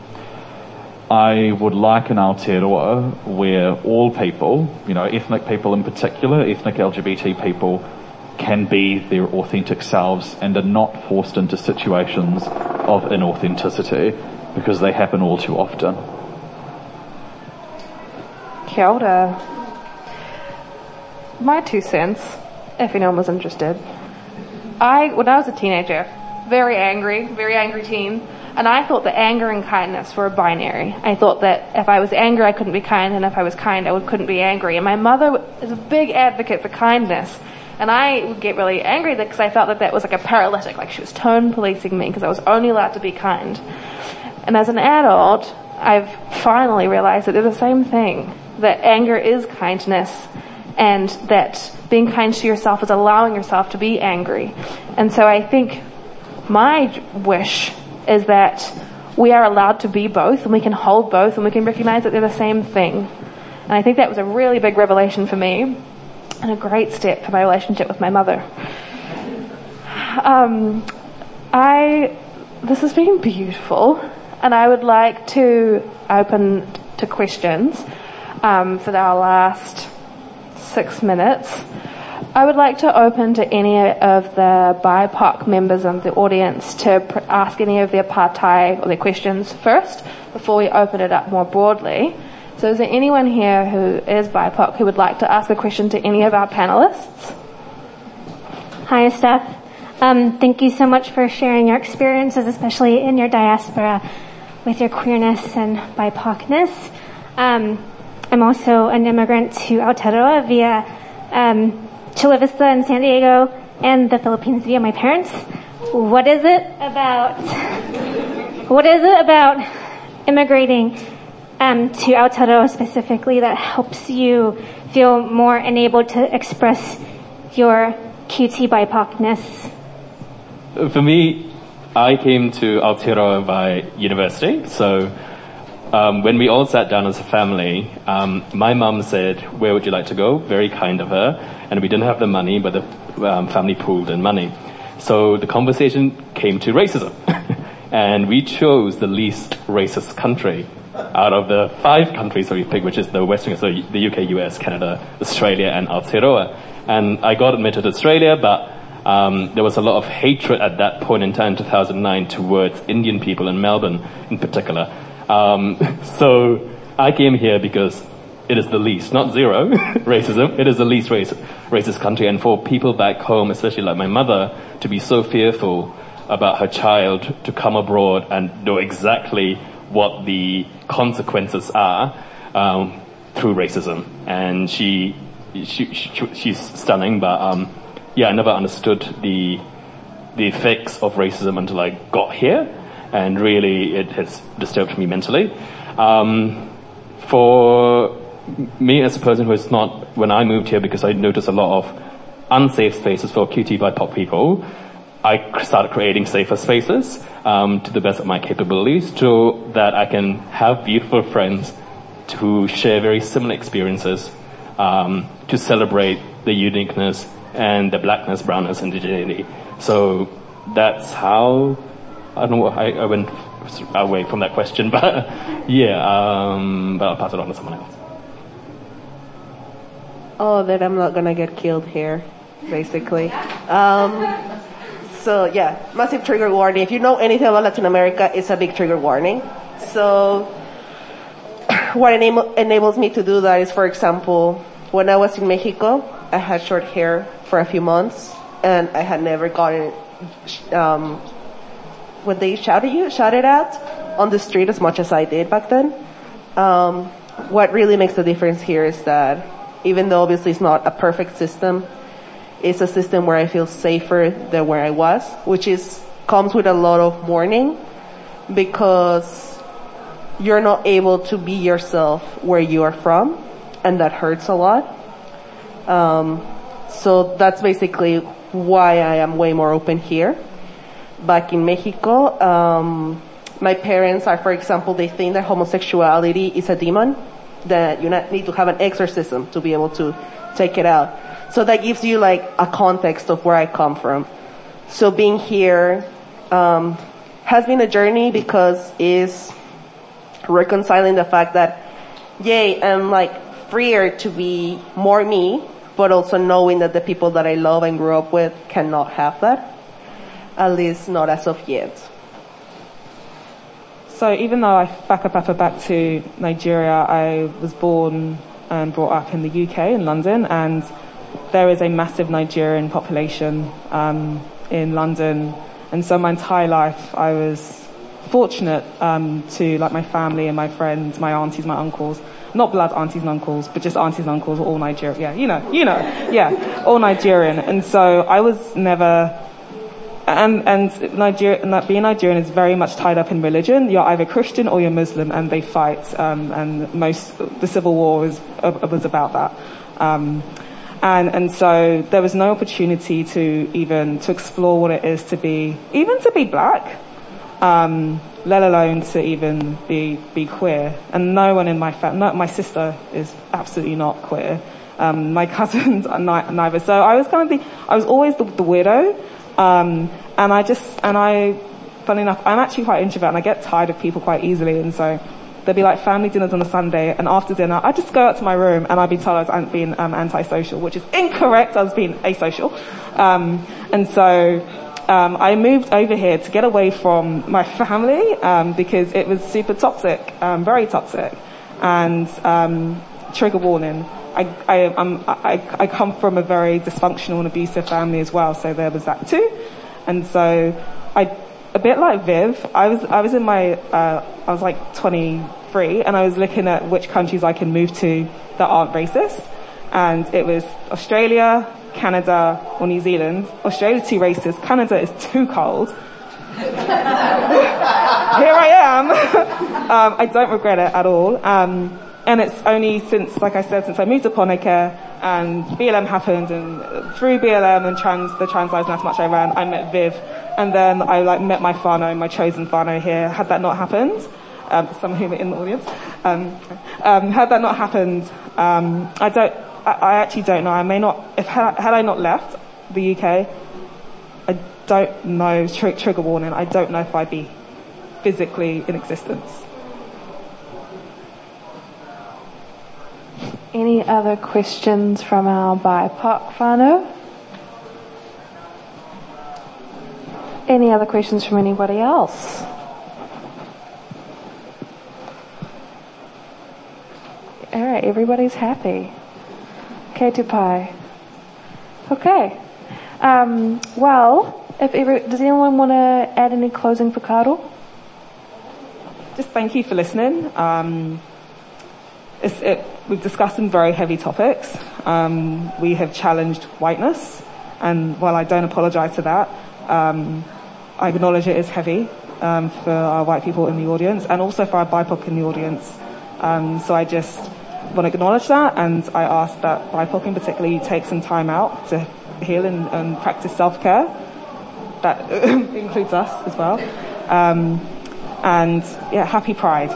I would like an Aotearoa where all people, you know, ethnic people in particular, ethnic L G B T people, can be their authentic selves and are not forced into situations of inauthenticity because they happen all too often. Kia ora. My two cents, if anyone was interested. I, when I was a teenager, very angry, very angry teen, and I thought that anger and kindness were binary. I thought that if I was angry, I couldn't be kind, and if I was kind, I couldn't be angry. And my mother is a big advocate for kindness, and I would get really angry because I felt that that was like a paralytic, like she was tone policing me because I was only allowed to be kind. And as an adult, I've finally realized that they're the same thing, that anger is kindness, and that being kind to yourself is allowing yourself to be angry. And so I think my wish is that we are allowed to be both, and we can hold both, and we can recognize that they're the same thing. And I think that was a really big revelation for me, and a great step for my relationship with my mother. Um, I, this has been beautiful, and I would like to open to questions um, for our last six minutes. I would like to open to any of the B I P O C members of the audience to pr- ask any of their partai or their questions first before we open it up more broadly. So is there anyone here who is B I P O C who would like to ask a question to any of our panelists? Hi, Steph. Um, thank you so much for sharing your experiences, especially in your diaspora, with your queerness and B I P O C-ness. Um, I'm also an immigrant to Aotearoa via um, Chula Vista in San Diego and the Philippines via my parents. What is it about, what is it about immigrating um, to Aotearoa specifically that helps you feel more enabled to express your Q T B I P O C-ness? for me, I came to Aotearoa by university, so um, when we all sat down as a family, um, my mum said, where would you like to go? Very kind of her. And we didn't have the money, but the um, family pooled in money. So the conversation came to racism. And we chose the least racist country out of the five countries that we picked, which is the Western, so the U K, U S, Canada, Australia, and Aotearoa. And I got admitted to Australia, but um, there was a lot of hatred at that point in time, two thousand nine, towards Indian people in Melbourne in particular. Um, so I came here because it is the least, not zero, racism. It is the least race, racist country. And for people back home, especially like my mother, to be so fearful about her child to come abroad and know exactly what the consequences are um, through racism. And she, she, she she's stunning, but um, yeah, I never understood the the effects of racism until I got here, and really it has disturbed me mentally. Um, for me as a person who is not, when I moved here, because I noticed a lot of unsafe spaces for Q T B I P O C people, I started creating safer spaces um, to the best of my capabilities, so that I can have beautiful friends who share very similar experiences, um, to celebrate the uniqueness and the blackness, brownness, indigeneity. So that's how, I don't know, I, I went away from that question, but yeah, um, but I'll pass it on to someone else. Oh, that I'm not gonna get killed here, basically. Um, so yeah, massive trigger warning. If you know anything about Latin America, it's a big trigger warning. So what enable, enables me to do that is, for example, when I was in Mexico, I had short hair for a few months, and I had never gotten, um, what they shouted you, shouted at on the street as much as I did back then. Um, what really makes the difference here is that even though obviously it's not a perfect system, it's a system where I feel safer than where I was, which is, comes with a lot of mourning, because you're not able to be yourself where you are from, and that hurts a lot. Um, so that's basically why I am way more open here. Back in Mexico, um, my parents are, for example, they think that homosexuality is a demon, that you need to have an exorcism to be able to take it out. So that gives you like a context of where I come from. So being here um, has been a journey, because it's reconciling the fact that, yay, I'm like freer to be more me, but also knowing that the people that I love and grew up with cannot have that, at least not as of yet. So even though I whakapapa back to Nigeria, I was born and brought up in the U K, in London, and there is a massive Nigerian population um, in London. And so my entire life I was fortunate um, to, like, my family and my friends, my aunties, my uncles, not blood aunties and uncles, but just aunties and uncles were all Nigerian. Yeah, you know, you know, yeah, all Nigerian. And so I was never... And, and Nigeria, being Nigerian is very much tied up in religion. You're either Christian or you're Muslim, and they fight, um, and most, the Civil War was, uh, was about that. Um, and, and so there was no opportunity to even, to explore what it is to be, even to be black, um, let alone to even be, be queer. And no one in my family, no, my sister is absolutely not queer. Um, my cousins are ni- neither. So I was kind of the, I was always the, the weirdo. Um, and I just, and I, funny enough, I'm actually quite introvert, and I get tired of people quite easily, and so there'd be like family dinners on a Sunday, and after dinner, I'd just go out to my room, and I'd be told I was being um, antisocial, which is incorrect. I was being asocial. Um, and so, um, I moved over here to get away from my family, um, because it was super toxic, um, very toxic, and, um, trigger warning. I, I, I'm, I, I come from a very dysfunctional and abusive family as well, so there was that too. And so, I, a bit like Viv, I was, I was in my, uh, I was like twenty-three, and I was looking at which countries I can move to that aren't racist. And it was Australia, Canada, or New Zealand. Australia too racist, Canada is too cold. Here I am. um, I don't regret it at all. Um, And it's only since, like I said, since I moved to Pōneke, and B L M happened, and through B L M and trans, the Trans Lives Matter March I ran, I met Viv, and then I like met my whānau, my chosen whānau here. Had that not happened, um, some of whom are in the audience, um, um, had that not happened, um, I don't, I, I actually don't know. I may not, if had, had I not left the U K, I don't know, tr- trigger warning, I don't know if I'd be physically in existence. Any other questions from our B I P O C whānau? Any other questions from anybody else? All right, everybody's happy. Kei te pai. Okay. Um, well, if every, does anyone want to add any closing whakaaro? Just thank you for listening. Um, it's, it, we've discussed some very heavy topics. Um, we have challenged whiteness, and while I don't apologise for that, um, I acknowledge it is heavy um, for our white people in the audience, and also for our B I P O C in the audience. Um, so I just want to acknowledge that, and I ask that B I P O C in particular you take some time out to heal and, and practice self-care. That includes us as well. Um, and yeah, happy Pride.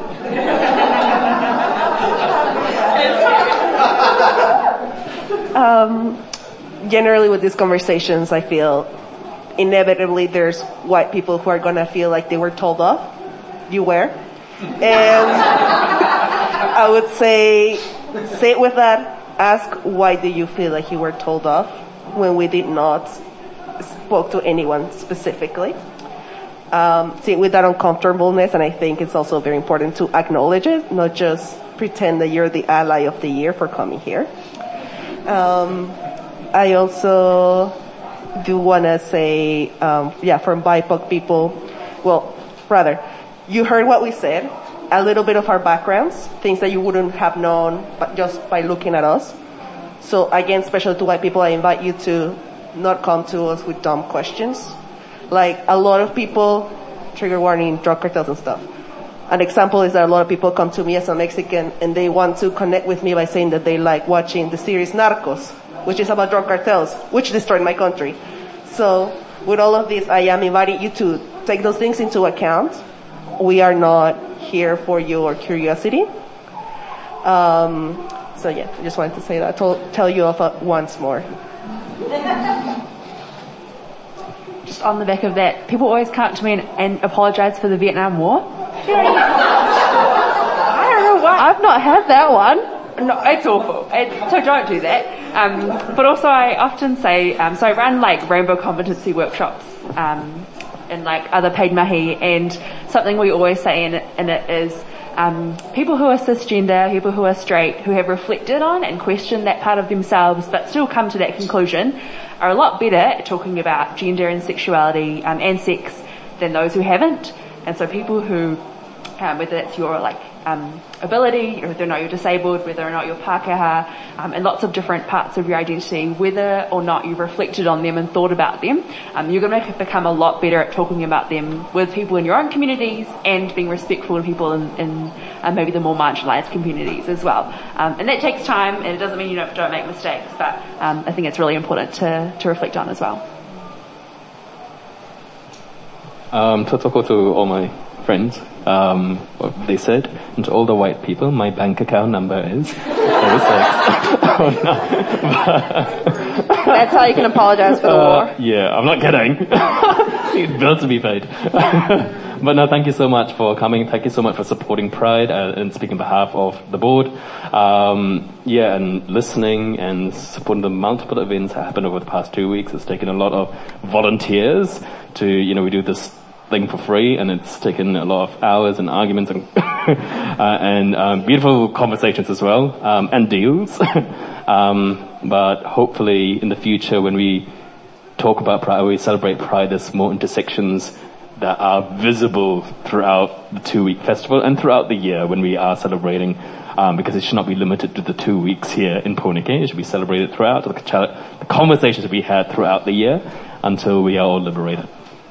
um, generally with these conversations, I feel inevitably there's white people who are going to feel like they were told off. You were. And I would say, sit with that. Ask, why do you feel like you were told off when we did not spoke to anyone specifically? Um, sit with that uncomfortableness, and I think it's also very important to acknowledge it, not just pretend that you're the ally of the year for coming here. Um, I also do want to say, um, yeah, from B I P O C people, well, rather, you heard what we said, a little bit of our backgrounds, things that you wouldn't have known but just by looking at us. So again, especially to white people, I invite you to not come to us with dumb questions. Like a lot of people, trigger warning, drug cartels and stuff. An example is that a lot of people come to me as a Mexican and they want to connect with me by saying that they like watching the series Narcos, which is about drug cartels, which destroyed my country. So with all of this, I am inviting you to take those things into account. We are not here for your curiosity. Um, so yeah, I just wanted to say that, to tell you off uh, once more. Just on the back of that, people always come to me and, and apologise for the Vietnam War. I don't know why. I've not had that one. No, it's awful. It's, so don't do that. Um, but also I often say, um, so I run like rainbow competency workshops, um, and like other paid mahi, and something we always say in it, in it is, um, people who are cisgender, people who are straight, who have reflected on and questioned that part of themselves but still come to that conclusion are a lot better at talking about gender and sexuality, um, and sex than those who haven't. And so people who, um, whether that's your like, um, ability, or whether or not you're disabled, whether or not you're Pākehā, um, and lots of different parts of your identity, whether or not you've reflected on them and thought about them, um, you're going to become a lot better at talking about them with people in your own communities and being respectful of people in, in uh, maybe the more marginalised communities as well. Um, and that takes time, and it doesn't mean you don't, don't make mistakes, but um, I think it's really important to, to reflect on as well. Um, to talk to all my friends, um, what they said, and to all the white people, my bank account number is oh six. Oh, no. That's how you can apologize for the uh, war. Yeah, I'm not kidding. Bills to be paid. But no, thank you so much for coming. Thank you so much for supporting Pride uh, and speaking on behalf of the board. Um, yeah, and listening and supporting the multiple events that happened over the past two weeks. It's taken a lot of volunteers to, you know, we do this thing for free, and it's taken a lot of hours and arguments and uh, and um, beautiful conversations as well, um, and deals. um, but hopefully in the future, when we talk about Pride, we celebrate Pride, there's more intersections that are visible throughout the two-week festival and throughout the year when we are celebrating, um, because it should not be limited to the two weeks here in Poneke. It should be celebrated throughout, the, the conversations we had throughout the year until we are all liberated.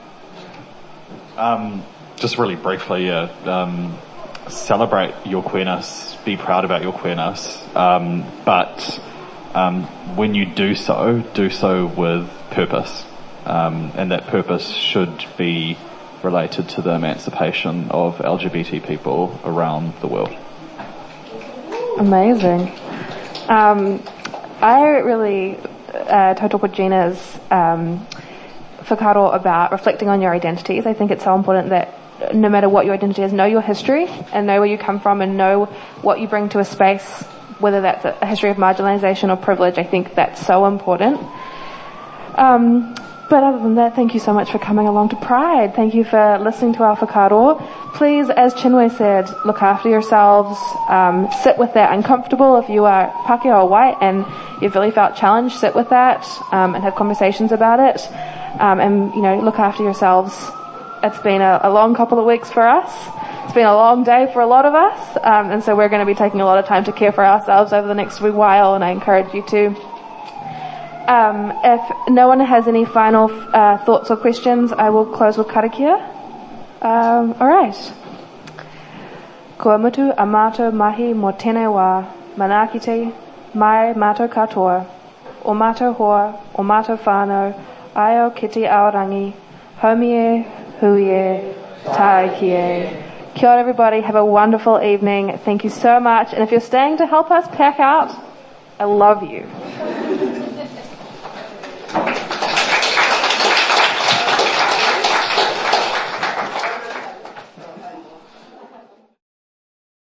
Um, just really briefly, yeah, um, celebrate your queerness, be proud about your queerness, um, but um, when you do so, do so with purpose. Um, and that purpose should be related to the emancipation of L G B T people around the world. Amazing. Um, I really uh, tautoko Gina's um, whakaaro about reflecting on your identities. I think it's so important that no matter what your identity is, know your history and know where you come from and know what you bring to a space, whether that's a history of marginalization or privilege. I think that's so important. Um, but other than that, thank you so much for coming along to Pride. Thank you for listening to our whakaaro. Please, as Chinwe said, look after yourselves. Um, sit with that uncomfortable. If you are Pākehā or white and you've really felt challenged, sit with that um, and have conversations about it. Um, and, you know, look after yourselves. It's been a, a long couple of weeks for us. It's been a long day for a lot of us. Um, and so we're going to be taking a lot of time to care for ourselves over the next wee while, and I encourage you to. Um, if no one has any final uh, thoughts or questions, I will close with karakia. Um, all right. Kua mutu a mātou mahi mo tēnei wā, manakite, mai mātou katoa, o mātou hoa, o mātou whānau, aio kiti aorangi, homie, huie, tāikie. Kia ora everybody, have a wonderful evening. Thank you so much. And if you're staying to help us pack out, I love you.